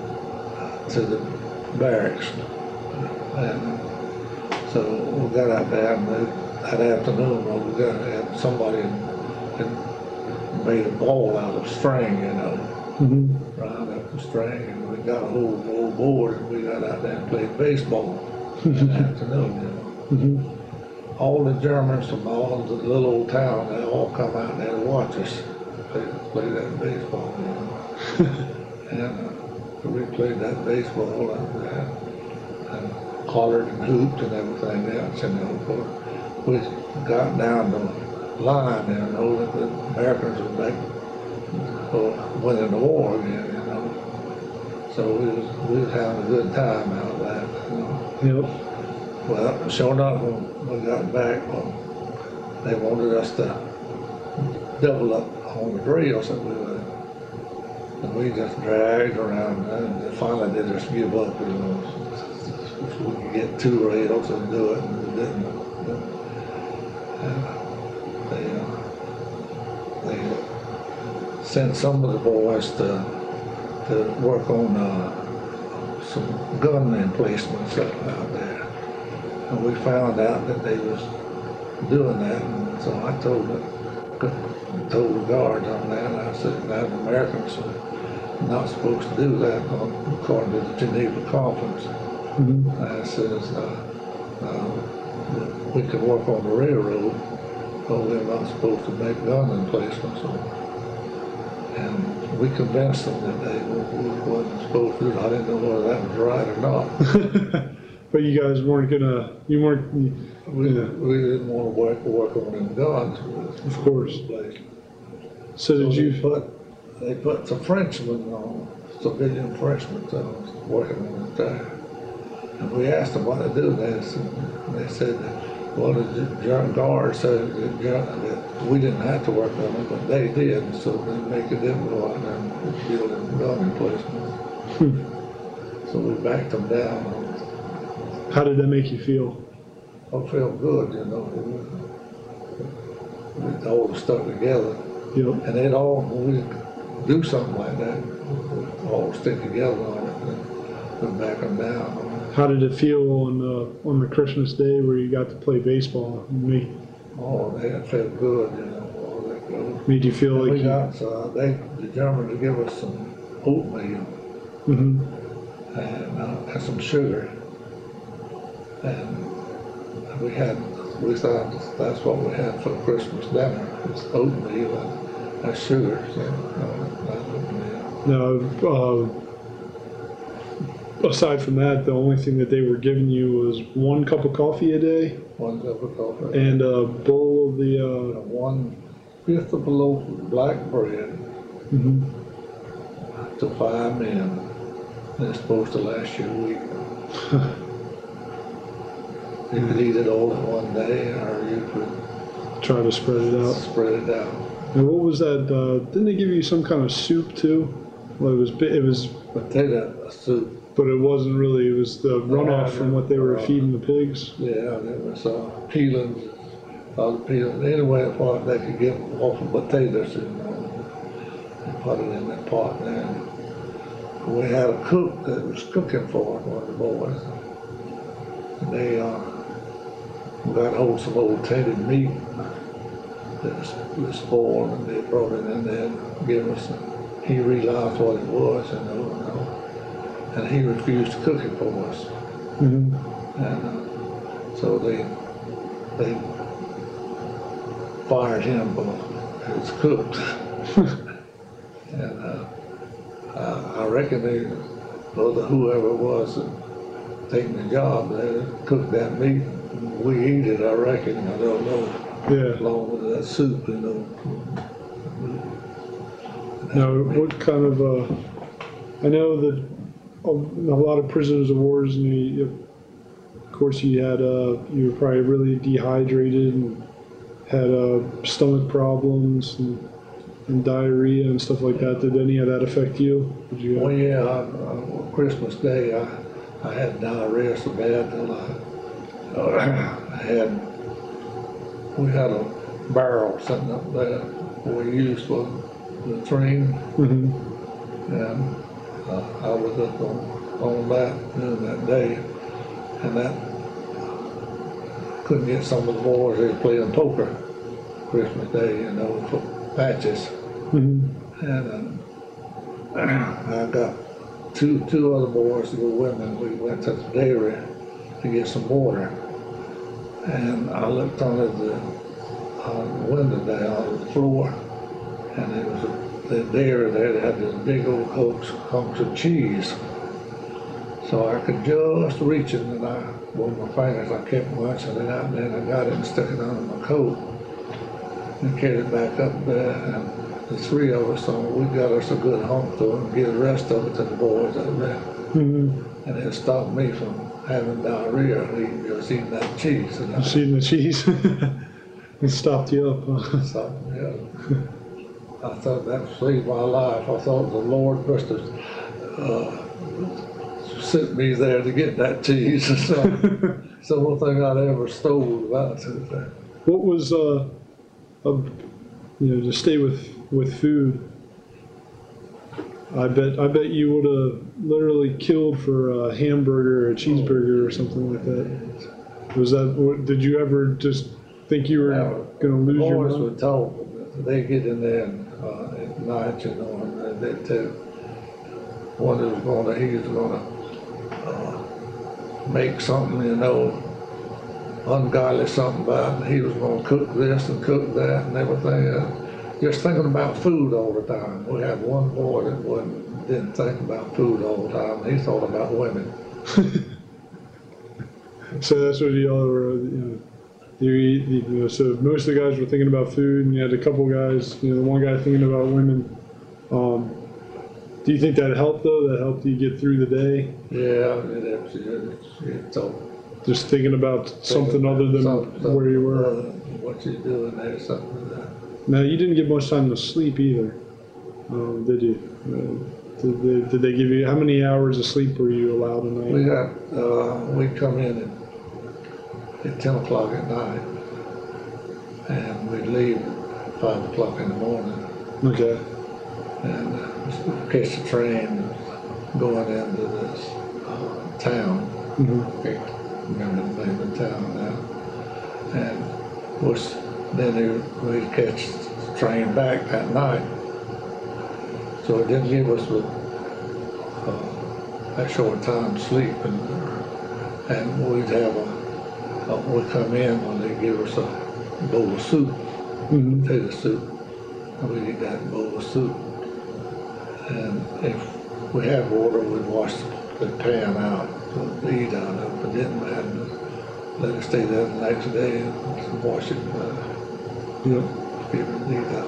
barracks. And so we got out there, and that afternoon, we got to have somebody that made a ball out of string, you know. Mm-hmm. Round up the string, and we got a whole board, and we got out there and played baseball in the afternoon, you know. Mm-hmm. All the Germans from all of the little old town, they all come out there to watch us play that baseball, you know. And we played that baseball and hollered and hooped and everything else, you know. But we got down the line, you know, that the Americans were back winning the war again, you know. So we was having a good time out of that, you know. Yep. Well, sure enough, when we got back, they wanted us to double up on the drills that we were, and we just dragged around, and they finally did us give up, you know. If we could get 2 rails and do it, and we didn't. And they sent some of the boys to work on some gun emplacements out there. And we found out that they was doing that, and so I told the guards on that, and I said, that Americans are not supposed to do that according to the Geneva Conference. Mm-hmm. I says, we can work on the railroad, but we're not supposed to make gun emplacements. And we convinced them that they wasn't supposed to. I didn't know whether that was right or not. But you guys weren't gonna, you weren't, We didn't want to work on them guns. of course. So did you, They put some Frenchmen on, civilian Frenchmen working on it there. And we asked them what to do this, and they said, well, the German guard said that we didn't have to work on it, but they did, so they make it them go out there and build them gun emplacements. So we backed them down. how did that make you feel? I felt good, you know. We all stuck together. Yep. And they'd all, when we do something like that, we'd all stick together on it and back them down. How did it feel on the Christmas day where you got to play baseball? Oh, that felt good, you know. All that good. Made you feel And like we got, the Germans give us some oatmeal Mm-hmm. and some sugar. And we thought that's what we had for Christmas dinner, was oatmeal and sugar. So, Now, aside from that, the only thing that they were giving you was 1 cup of coffee a day 1 cup of coffee. and a bowl of the. 1/5 of a loaf of black bread Mm-hmm. to 5 men. And it's supposed to last you a week. You could eat it all in one day, or you could Try to spread it out. spread it out. And what was that? Didn't they give you some kind of soup too? Well, it was, Potato soup. but it wasn't really. It was the runoff from what they were feeding the pigs. Yeah, there was peelings, anyway, what they could get off of potatoes and put it in that pot there. We had a cook that was cooking for us, one of the boys. And they got hold of some old tainted meat that was spoiled, and they brought it in there and gave us. He realized what it was, and he refused to cook it for us. Mm-hmm. And so they fired him for it's cooked. And I reckon they, or whoever it was that taking the job, they cooked that meat. We eat it, I reckon. I don't know. Yeah. Along with that soup, you know. Now, what kind of, I know that a lot of prisoners of wars, and of course you had, you were probably really dehydrated and had stomach problems and diarrhea and stuff like that. Did any of that affect you? Did you? Well, yeah, on Christmas Day, I had diarrhea so bad that we had a barrel sitting up there we used for the train, Mm-hmm. and I was up on that during that day, and that couldn't get some of the boys, they were playing poker Christmas Day, you know, for patches. Mm-hmm. And I got two other boys that were women. We went to the dairy to get some water, and I looked under the window there on the floor, and there was the dairy there that had this big old hunks of cheese. So I could just reach it, and with my fingers, I kept munching it out, and then I got it and stuck it under my coat and carried it back up there. And the three of us, we got us a good hunk to it and give the rest of it to the boys out there. Mm-hmm. And it stopped me from having diarrhea, just eating that cheese. And Just eating the cheese. It stopped you up. Huh? stopped me up. I thought that saved my life. I thought the Lord must have sent me there to get that cheese. It's the only thing I'd ever stole about it. What was to stay with food? I bet you would have literally killed for a hamburger or a cheeseburger or something like that. Was that what? Did you ever just think you were going to lose your boys mind? would talk. They get in there at night, you know, and they tell one that was he was going to make something, you know, ungodly something about it. He was going to cook this and cook that and everything. Just thinking about food all the time. We had one boy that didn't think about food all the time. He thought about women. So that's what y'all were, so most of the guys were thinking about food, and you had a couple guys, the one guy thinking about women. Do you think that helped though? That helped you get through the day? Yeah, it's Just thinking about something other than where you were. What you doing there, something like that. Now, you didn't get much time to sleep either, did you? Did they give you, how many hours of sleep were you allowed a night? We'd come in at 10 o'clock at night, and we'd leave at 5 o'clock in the morning, Okay. and catch the train going into this town. Mm-hmm. I can't remember the name of the town now. And of course, then we'd catch the train back that night. So it didn't give us a short time to sleep, and we'd have we'd come in when they give us a bowl of soup, Mm-hmm. potato soup, and we'd eat that bowl of soup. And if we had water, we'd wash the pan out, to eat out of it. If it didn't matter, let it stay there the next day and wash it, Yep. keep it eat out of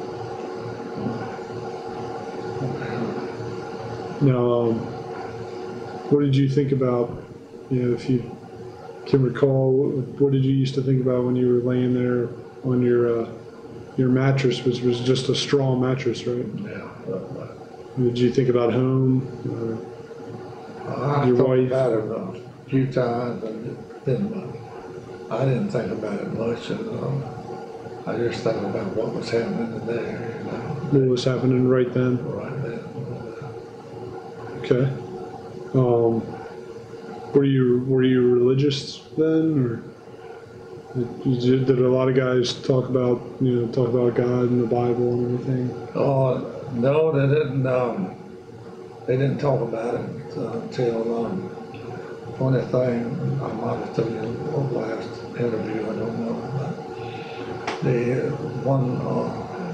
it. Now, what did you think about, if you can recall, what did you used to think about when you were laying there on your mattress, which was just a straw mattress, right? Yeah. Did you think about home? I Your thought wife? about it a few times, and I didn't think about it much. I just thought about what was happening there, What was happening right then? right then. Okay. Were you religious then, or did a lot of guys talk about God and the Bible and everything? Oh no, they didn't. They didn't talk about it until funny thing. I might have told you in the last interview. I don't know. But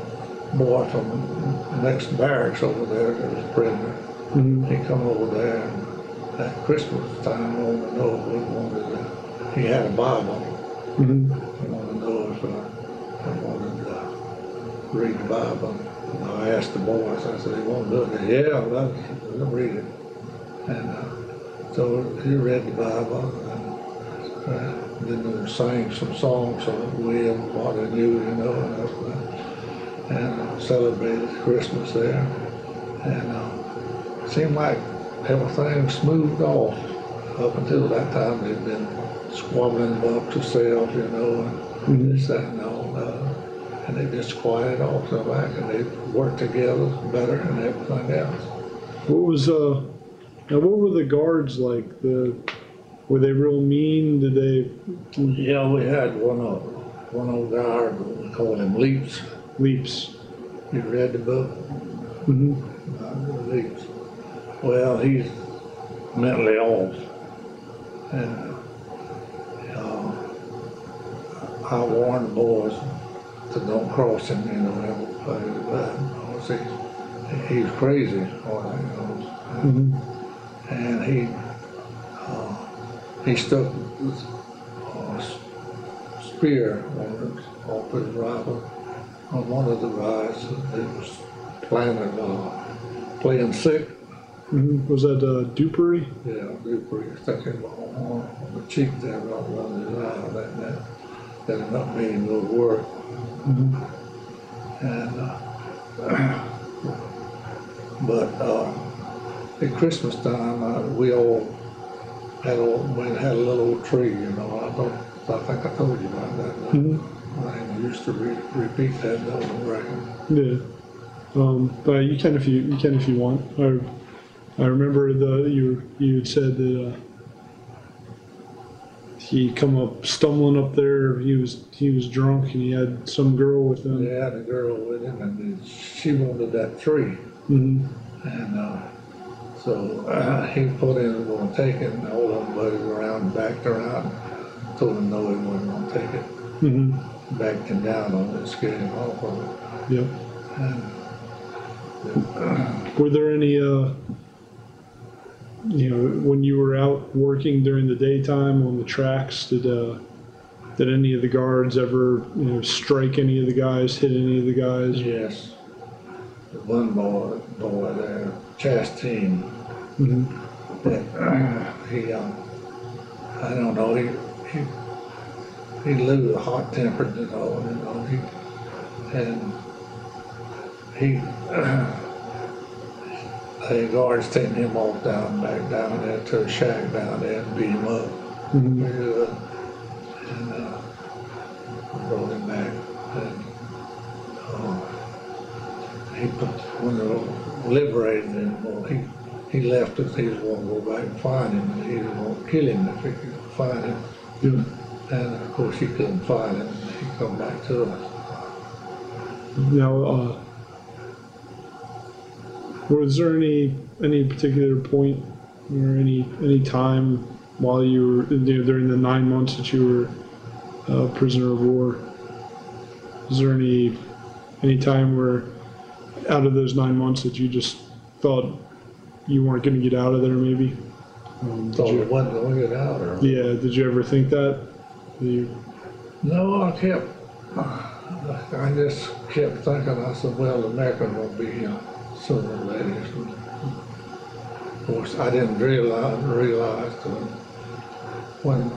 boy from the next barracks over there that was a prisoner. He come over there and at Christmas time wanted to know if we wanted to, he had a Bible. He wanted to know if I wanted to read the Bible. And I asked the boys, I said, "You want to do it?" They said, "Yeah, let them read it." And so he read the Bible and then they sang some songs of William, what I knew, you know, and celebrated Christmas there. And it seemed like everything smoothed off up until that time. They'd been squabbling amongst themselves, you know, and this, that, and all that. And they just quieted off so back and they worked together better and everything else. What was now what were the guards like? Were they real mean? Did they Yeah, we had one guard, we called him Leaps. leaps? You read the book? Leaps. Well, he's mentally off. And I warned the boys to don't cross him, you know, because he's crazy, you know. And he stuck a spear off his rifle on one of the guys that was playing sick. Was that Dupery? Yeah, Dupery stuck him on the cheek there, right around his eye. That ended up being no work. And but at Christmas time, we all had a little tree, you know. I think I told you about that. I used to repeat that over and record. Yeah. But you can if you want. I remember you had said that he come up stumbling up there. He was drunk and he had some girl with him. Yeah, the girl with him, and she wanted that tree. And so he put in going to take it, and all of them buddies around and backed around, told him no, he wasn't going to take it. Backed him down on it, scared him off of it. Yep. And were there any when you were out working during the daytime on the tracks, did any of the guards ever strike any of the guys, hit any of the guys? yes, the one boy there, Chastain, that he I don't know, he lived hot tempered, you know, the guards taking him off back down there to a shack down there and beat him up. And brought him back. And when they liberated him, well, he left us. He was going to go back and find him, and he was going to kill him if he could find him. And of course, he couldn't find him. He come back to us. Now, was there any particular point or any time while you were during the 9 months that you were a prisoner of war? Is there any time where out of those 9 months that you just thought you weren't going to get out of there? Maybe. Thought we wasn't going to get out, or yeah. Did you ever think that? No, I just kept thinking. I said, well, the American will be here sooner or later. Of course, I didn't realize when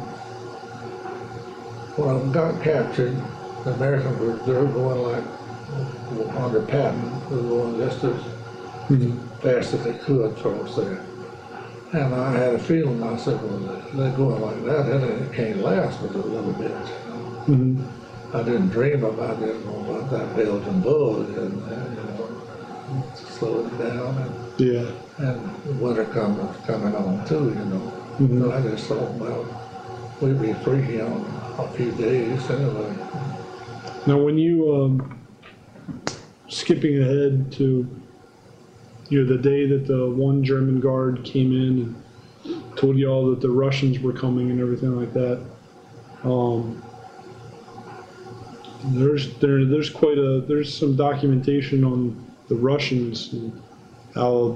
I got captured, the Americans were going like under Patton, they were going just as fast as they could for us there. And I had a feeling, I said, well, they're going like that, and it can't last but a little bit. I didn't dream about it, about that Belgian bug, and slow it down. And winter coming on too, you know. So I just thought, well, we'd be free here in a few days anyway. Now, when you skipping ahead to the day that the one German guard came in and told you all that the Russians were coming and everything like that, There's some documentation on the Russians and how,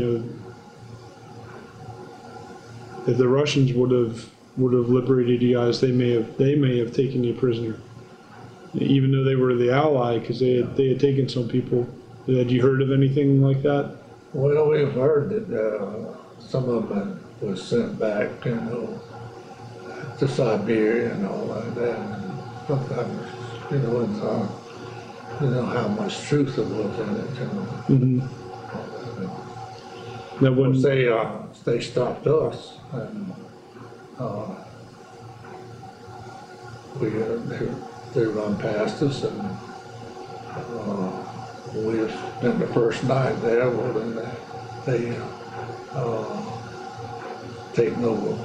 if the Russians would have liberated you guys, they may have taken you prisoner, even though they were the ally, because they had taken some people. Had you heard of anything like that? Well, we've heard that some of them was sent back, to Siberia and all like that. And sometimes, it's, how much truth there was in it. Now, Of when course, they stopped us, and they run past us, and we spent the first night there. Well, then they taken over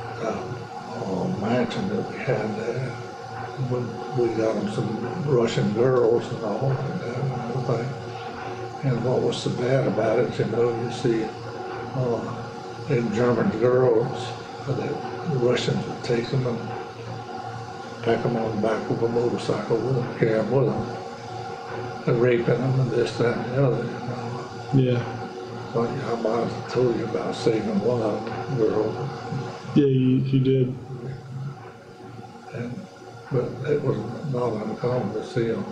mansion that we had there. We got them some Russian girls and all like that and everything. And what was so bad about it, you see in German girls, the Russians would take them and pack them on the back of a motorcycle with them, carry them with them, and raping them and this, that, and the other, Yeah. So I might have told you about saving one of them, girl. Yeah, you did. But it was not uncommon to see them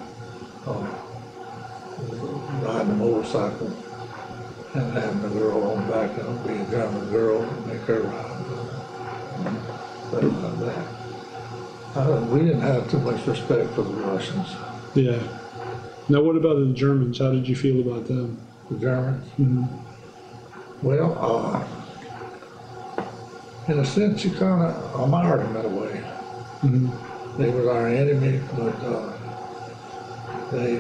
riding a motorcycle and having the girl on the back of them, be a German girl, and make her ride. Things like that. We didn't have too much respect for the Russians. Yeah. Now, what about the Germans? How did you feel about them? The Germans? Mm-hmm. Well, in a sense, you kind of admired them in a way. Mm-hmm. They were our enemy, but they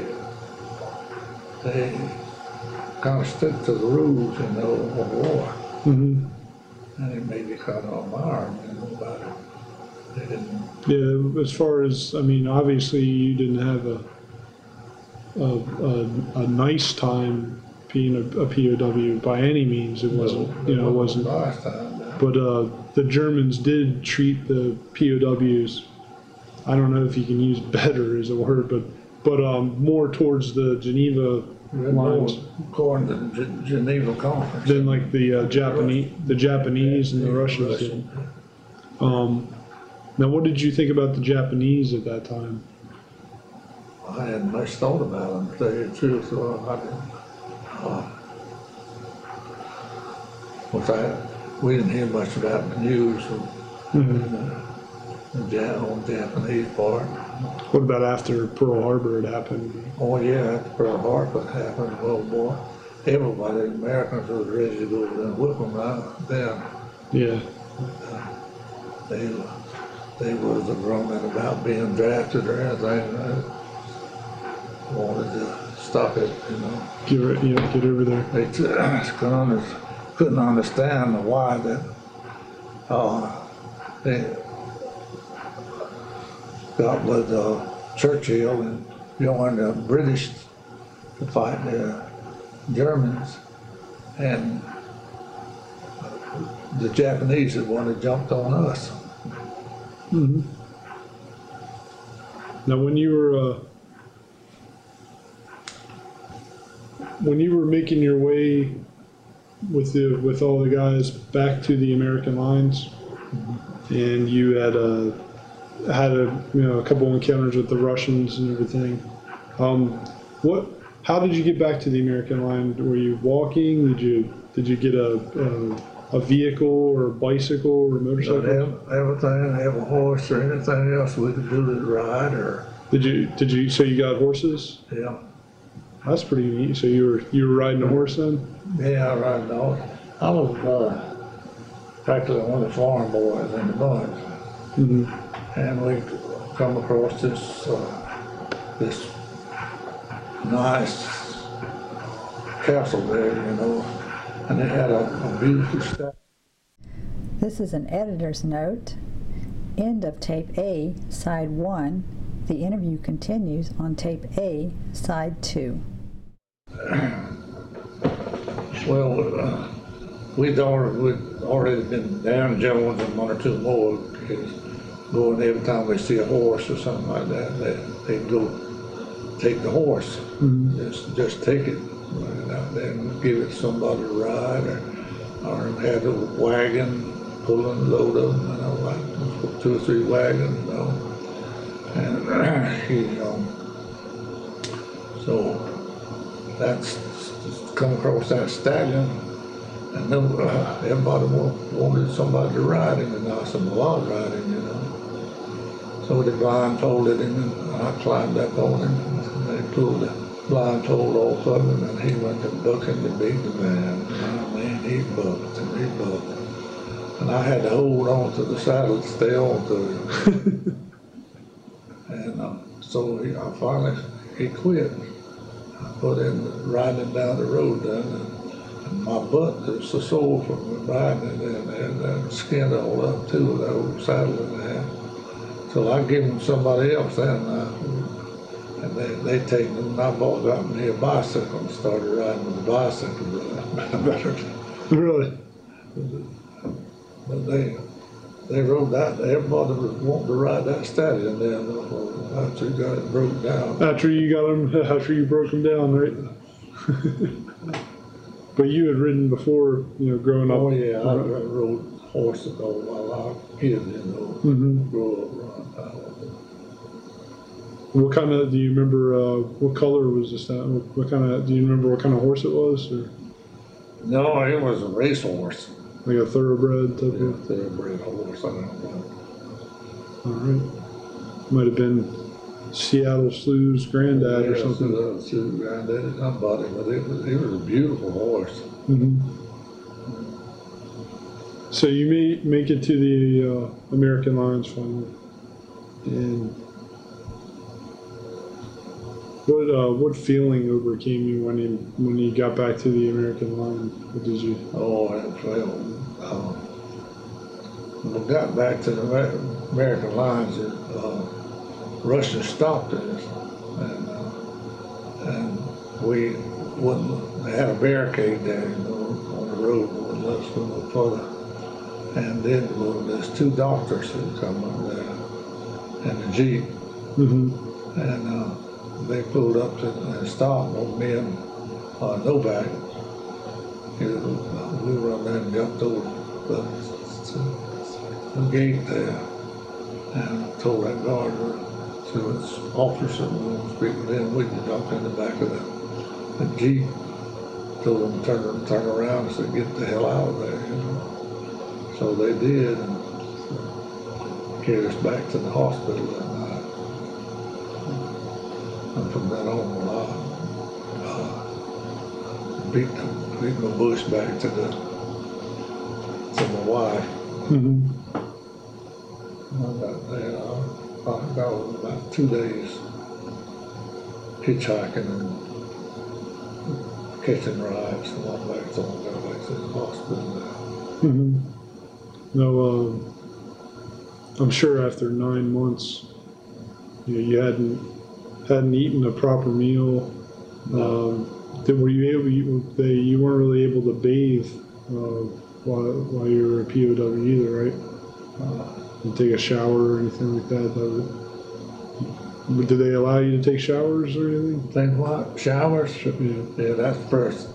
kind of stick to the rules, of war. Mm-hmm. And it made me kind of admire them, about it. They didn't. Yeah, as far as, obviously you didn't have a nice time being a POW by any means. It wasn't, it wasn't. Last time. But the Germans did treat the POWs, I don't know if you can use better as a word, but more towards the Geneva lines According to the Geneva Conference. than like the Japanese and the Russians did. Now, what did you think about the Japanese at that time? I hadn't much thought about them, to tell you the truth, so I didn't. We didn't hear much about the news on the Japanese part. What about after Pearl Harbor had happened? Oh yeah, after Pearl Harbor happened, well, boy, everybody, the Americans was ready to go over there and whip them out then. Yeah. They wasn't groaning about being drafted or anything. They wanted to stop it, Get over there. They couldn't understand why that they got with Churchill and joined the British to fight the Germans, and the Japanese had wanted jumped on us. Mm-hmm. Now, when you were making your way with all the guys back to the American lines, and you had a couple encounters with the Russians and everything, how did you get back to the American line? Were you walking? Did you get a vehicle or a bicycle or a motorcycle? Everything, have a horse or anything else we could do to ride, or. Did you? So you got horses? Yeah. That's pretty neat. So you were riding a horse then? Yeah, I ride a horse. I was practically one of the farm boys in the bunch, Mm-hmm. and we come across this nice castle there, and it had a beautiful statue. This is an editor's note. End of tape A, side 1. The interview continues on tape A, side 2. Well, we'd already been down Jones and one or two more, because go and every time they see a horse or something like that, they'd go take the horse. Just take it right out there and give it to somebody to ride, or had a wagon pulling a load of them, you know, like 2 or 3 wagons, you know. And so that's come across that stallion, and then everybody wanted somebody to ride him, and I said, well, I'll ride him, you know. So they blindfolded him, and I climbed up on him, and they pulled the blindfold off of him, and he went to bucking the big man. Oh, man, he bucked and he bucked. And I had to hold on to the saddle to stay on to him. And so I finally, he quit. I put him riding down the road then, and my butt was so sore from riding it, and that skin all up too, that old saddle in there. So I give him somebody else then, and they take them, and I got me a bicycle and started riding with the bicycle. Really? But they rode that, everybody was wanting to ride that stallion then, after he got it broke down. After you broke him down, right? But you had ridden before, you know, growing up. Oh yeah, I rode horses all while I was a kid, you know, grow up around town. What kind of, do you remember, what color was this? What kind of, do you remember what kind of horse it was? Or No, it was a racehorse. like a thoroughbred type of? Thoroughbred horse, I don't know. All right. Might have been Seattle Slew's granddad or something. Granddad, somebody, but it was a beautiful horse. So you make it to the American Lions finally, and what feeling overcame you when you got back to the American Lions? What did you? Oh, I felt. When we got back to the American Lions, Russians stopped us, and we wouldn't. They had a barricade there, you know, on the road, wouldn't let us go no further. And then there's 2 doctors who come up there in the Jeep, and they pulled up and stopped on me and Novak. We run there and jumped over the gate there, and told that guard to his officer who was speaking in with you, jumped in the back of the Jeep, told them to turn around and said, get the hell out of there, you know. So they did, and carried us back to the hospital that night. And from then on, beat my bush back to my wife. I got there, I was about 2 days hitchhiking and catching rides and all back, so I got back to the hospital now. No, I'm sure after 9 months, you hadn't eaten a proper meal. Were you able? You weren't really able to bathe while you were a POW either, right? And take a shower or anything like that. Did they allow you to take showers or anything? Think what? Showers? Yeah, that's the first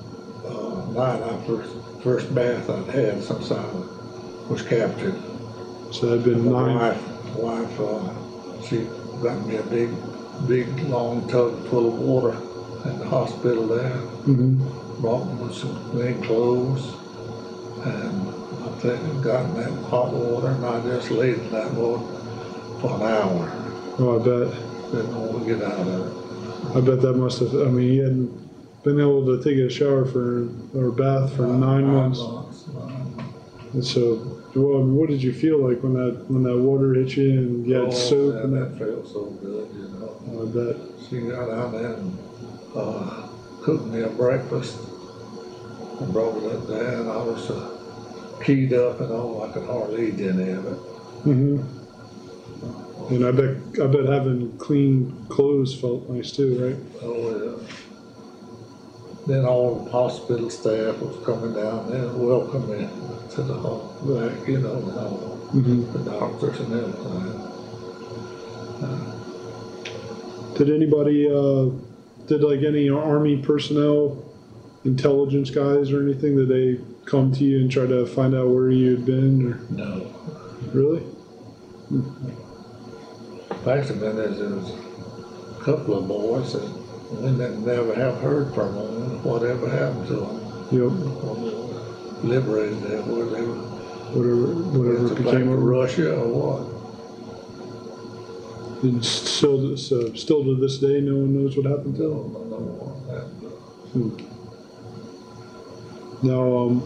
first bath I'd had since I was captured. So that'd been My wife, she got me a big long tub full of water at the hospital there. Brought me some clean clothes, and I got in that hot water, and I just laid in that water for an hour. Oh, I bet. Didn't want to get out of it. I bet that must have. I mean, you hadn't been able to take a shower or a bath for 9 months. And so, what did you feel like when that water hit you and you had soap? Yeah, and that felt so good, you know. I bet. She got out there and cooked me a breakfast and brought it up there, and I was keyed up and all. I could hardly eat any of it. And I bet having clean clothes felt nice too, right? Oh yeah. Then all the hospital staff was coming down there and welcoming me to the back, you know. Mhm. the doctors and everything. Did anybody, did like any Army personnel, intelligence guys or anything, did they come to you and try to find out where you had been, or, No. really? Basically, there's a couple of boys that we never have heard from them, whatever happened to them. Yep, When they were liberated there, where they were whatever back became to of them. Russia or what. And still, so still to this day, no one knows what happened to them? No, no more happened. Now,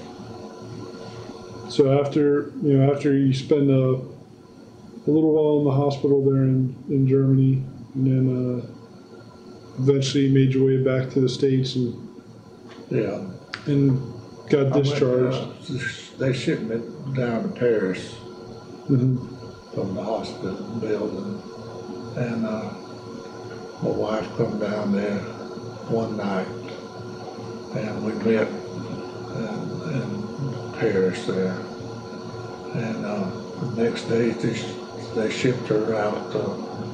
so after, after you spend a little while in the hospital there in Germany, and then eventually you made your way back to the States Yeah. and got I went, discharged. they shipped me down to Paris Mhm. from the hospital building, and my wife come down there one night, and we met in Paris there, and the next day they shipped her out to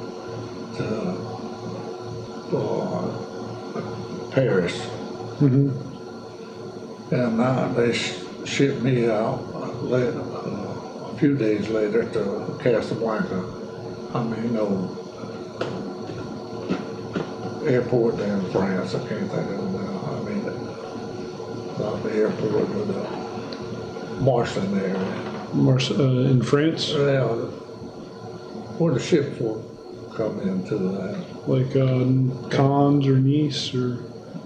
Paris, Mhm. and they shipped me out later, a few days later to Casablanca. I mean, no airport there in France. I can't think of it now. I mean, not the airport, but Marseille area. In France, Yeah, where the ships will come into that. like Cannes or Nice or.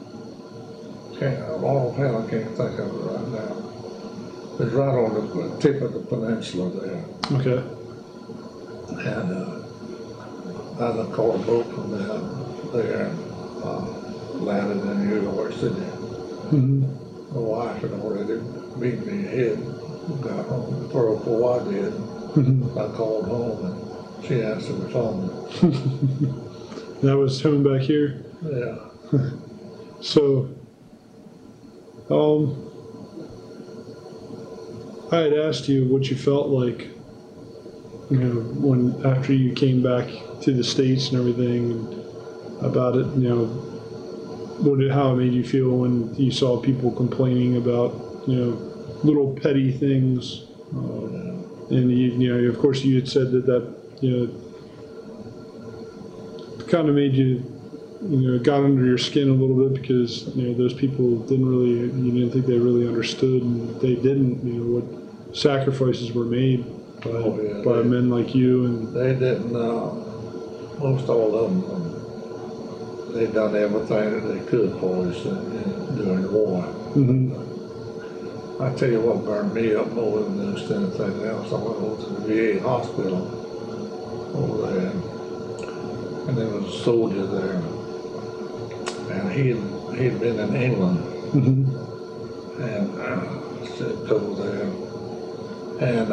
Offhand, I can't think of it right now. It's right on the tip of the peninsula there. Okay. And I done caught a boat from there and landed in New York City. Mhm. My wife had already beat me ahead, got home before I did. Mhm. I called home and she answered the phone. That was coming back here. Yeah. So, I had asked you what you felt like, when after you came back to the States and everything, and about it, how it made you feel when you saw people complaining about, little petty things, and of course, you had said that kind of made you. It got under your skin a little bit because those people you didn't think they really understood, and they didn't. What sacrifices were made by men like you, and They didn't, most all of them, they done everything that they could for us during the war. mhm, I tell you what burned me up more than most anything else. I went over to the VA hospital over there, and there was a soldier there, and he'd been in England mhm, and shipped over there, and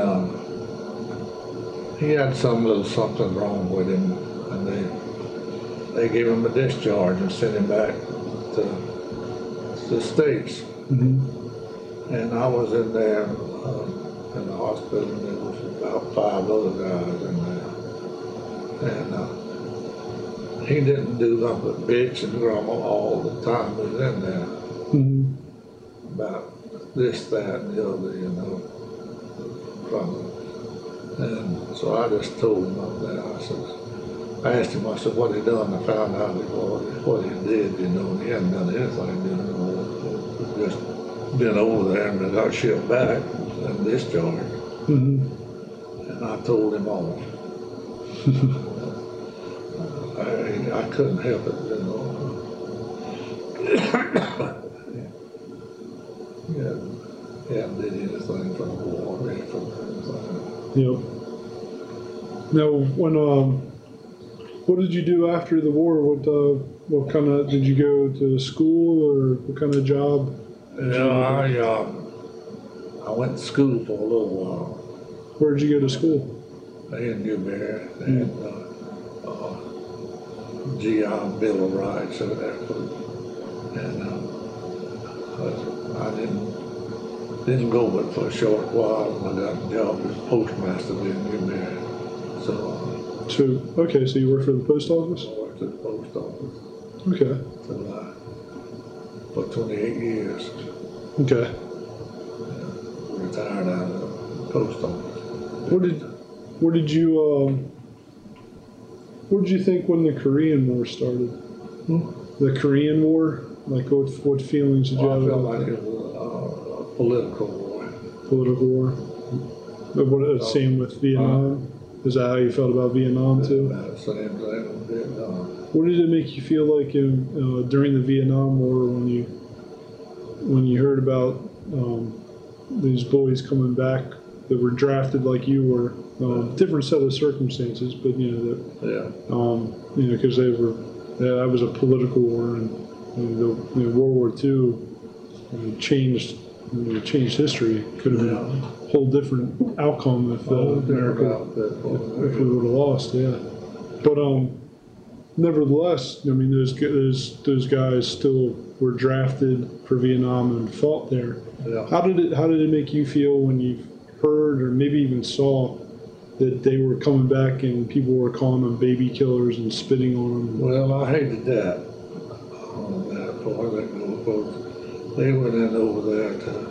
he had some little something wrong with him, and they gave him a discharge and sent him back to the States. mhm, And I was in there in the hospital, and there was about 5 other guys in there. And he didn't do nothing but bitch and grumble all the time he was in there mhm, about this, that, and the other, And so I just told him up there, I asked him, I said, what he done? I found out what he did, and he hadn't done anything, just been over there and got shipped back and discharged. mhm. And I told him all. I couldn't help it, He hadn't did anything for the war, or anything. Yep. Now, what did you do after the war? What kind of, did you go to school, or what kind of job? I went to school for a little while. Where did you go to school? In Newberry, and GI Bill of Rights or that. And I didn't go but for a short while, and I got a job as postmaster, didn't get married. So So, okay, so you work for the post office? I worked at the post office Okay, for 28 years. okay. Retired out of the post office. What did you think when the Korean War started? The Korean War? Like, what feelings did you I have felt about like that? it was a political war. Political war? But what, same with Vietnam? Is that how you felt about Vietnam too? About the same thing with Vietnam. What did it make you feel like during the Vietnam War when you heard about these boys coming back that were drafted like you were? Different set of circumstances, but you know that Yeah. because that was a political war, and World War II changed history. Could have been a whole different outcome if America if we would have lost. Yeah, but nevertheless, I mean those guys still were drafted for Vietnam and fought there. Yeah. How did it make you feel when you heard or maybe even saw that they were coming back and people were calling them baby killers and spitting on them? Well, I hated that on that part. They went in over there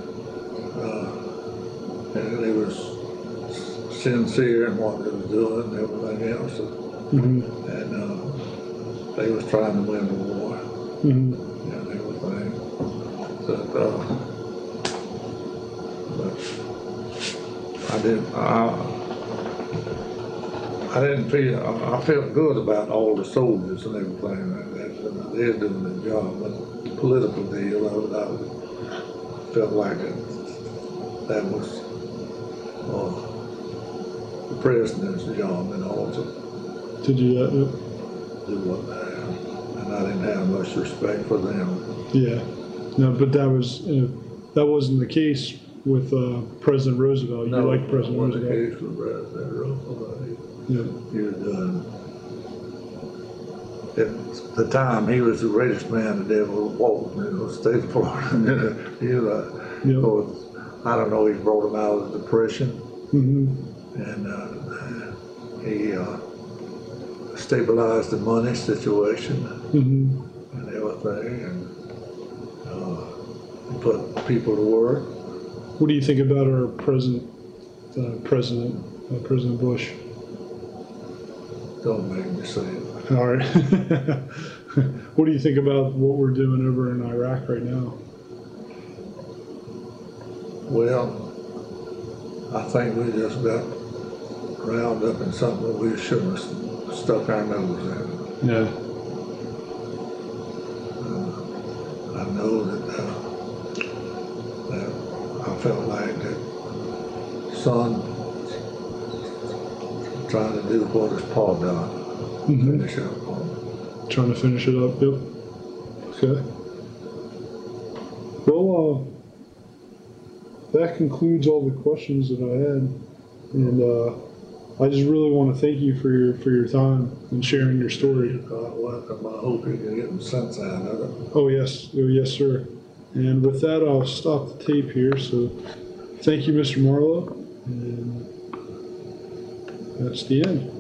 and they was sincere in what they was doing and everything else. Mm-hmm. And they was trying to win the war Mm-hmm. and everything. But I didn't feel, I felt good about all the soldiers and everything like that. They're doing their job, but the political deal, I felt like that was the president's job and all to To do that? do what they have. And I didn't have much respect for them. Yeah. No, but that wasn't the case with President Roosevelt. You liked President when the Roosevelt. case was President Roosevelt, Yeah. he was done. At the time, he was the greatest man that ever walked in the state of Florida. He was, Yep. I don't know, he brought him out of the Depression, Mm-hmm. and he stabilized the money situation Mm-hmm. and everything, and put people to work. What do you think about our President Bush? Don't make me say it. All right. What do you think about what we're doing over in Iraq right now? Well, I think we just got round up in something we shouldn't have stuck our nose in. Yeah. I know that I felt like that son trying to do what his pa done, Mm-hmm. finish up on it. Trying to finish it up. Yep. Okay. Well, that concludes all the questions that I had, and I just really want to thank you for your time and sharing your story. You're quite welcome. I hope you can get some sense out of it. Oh yes, sir. And with that, I'll stop the tape here. So, thank you, Mr. Marlowe, and that's the end.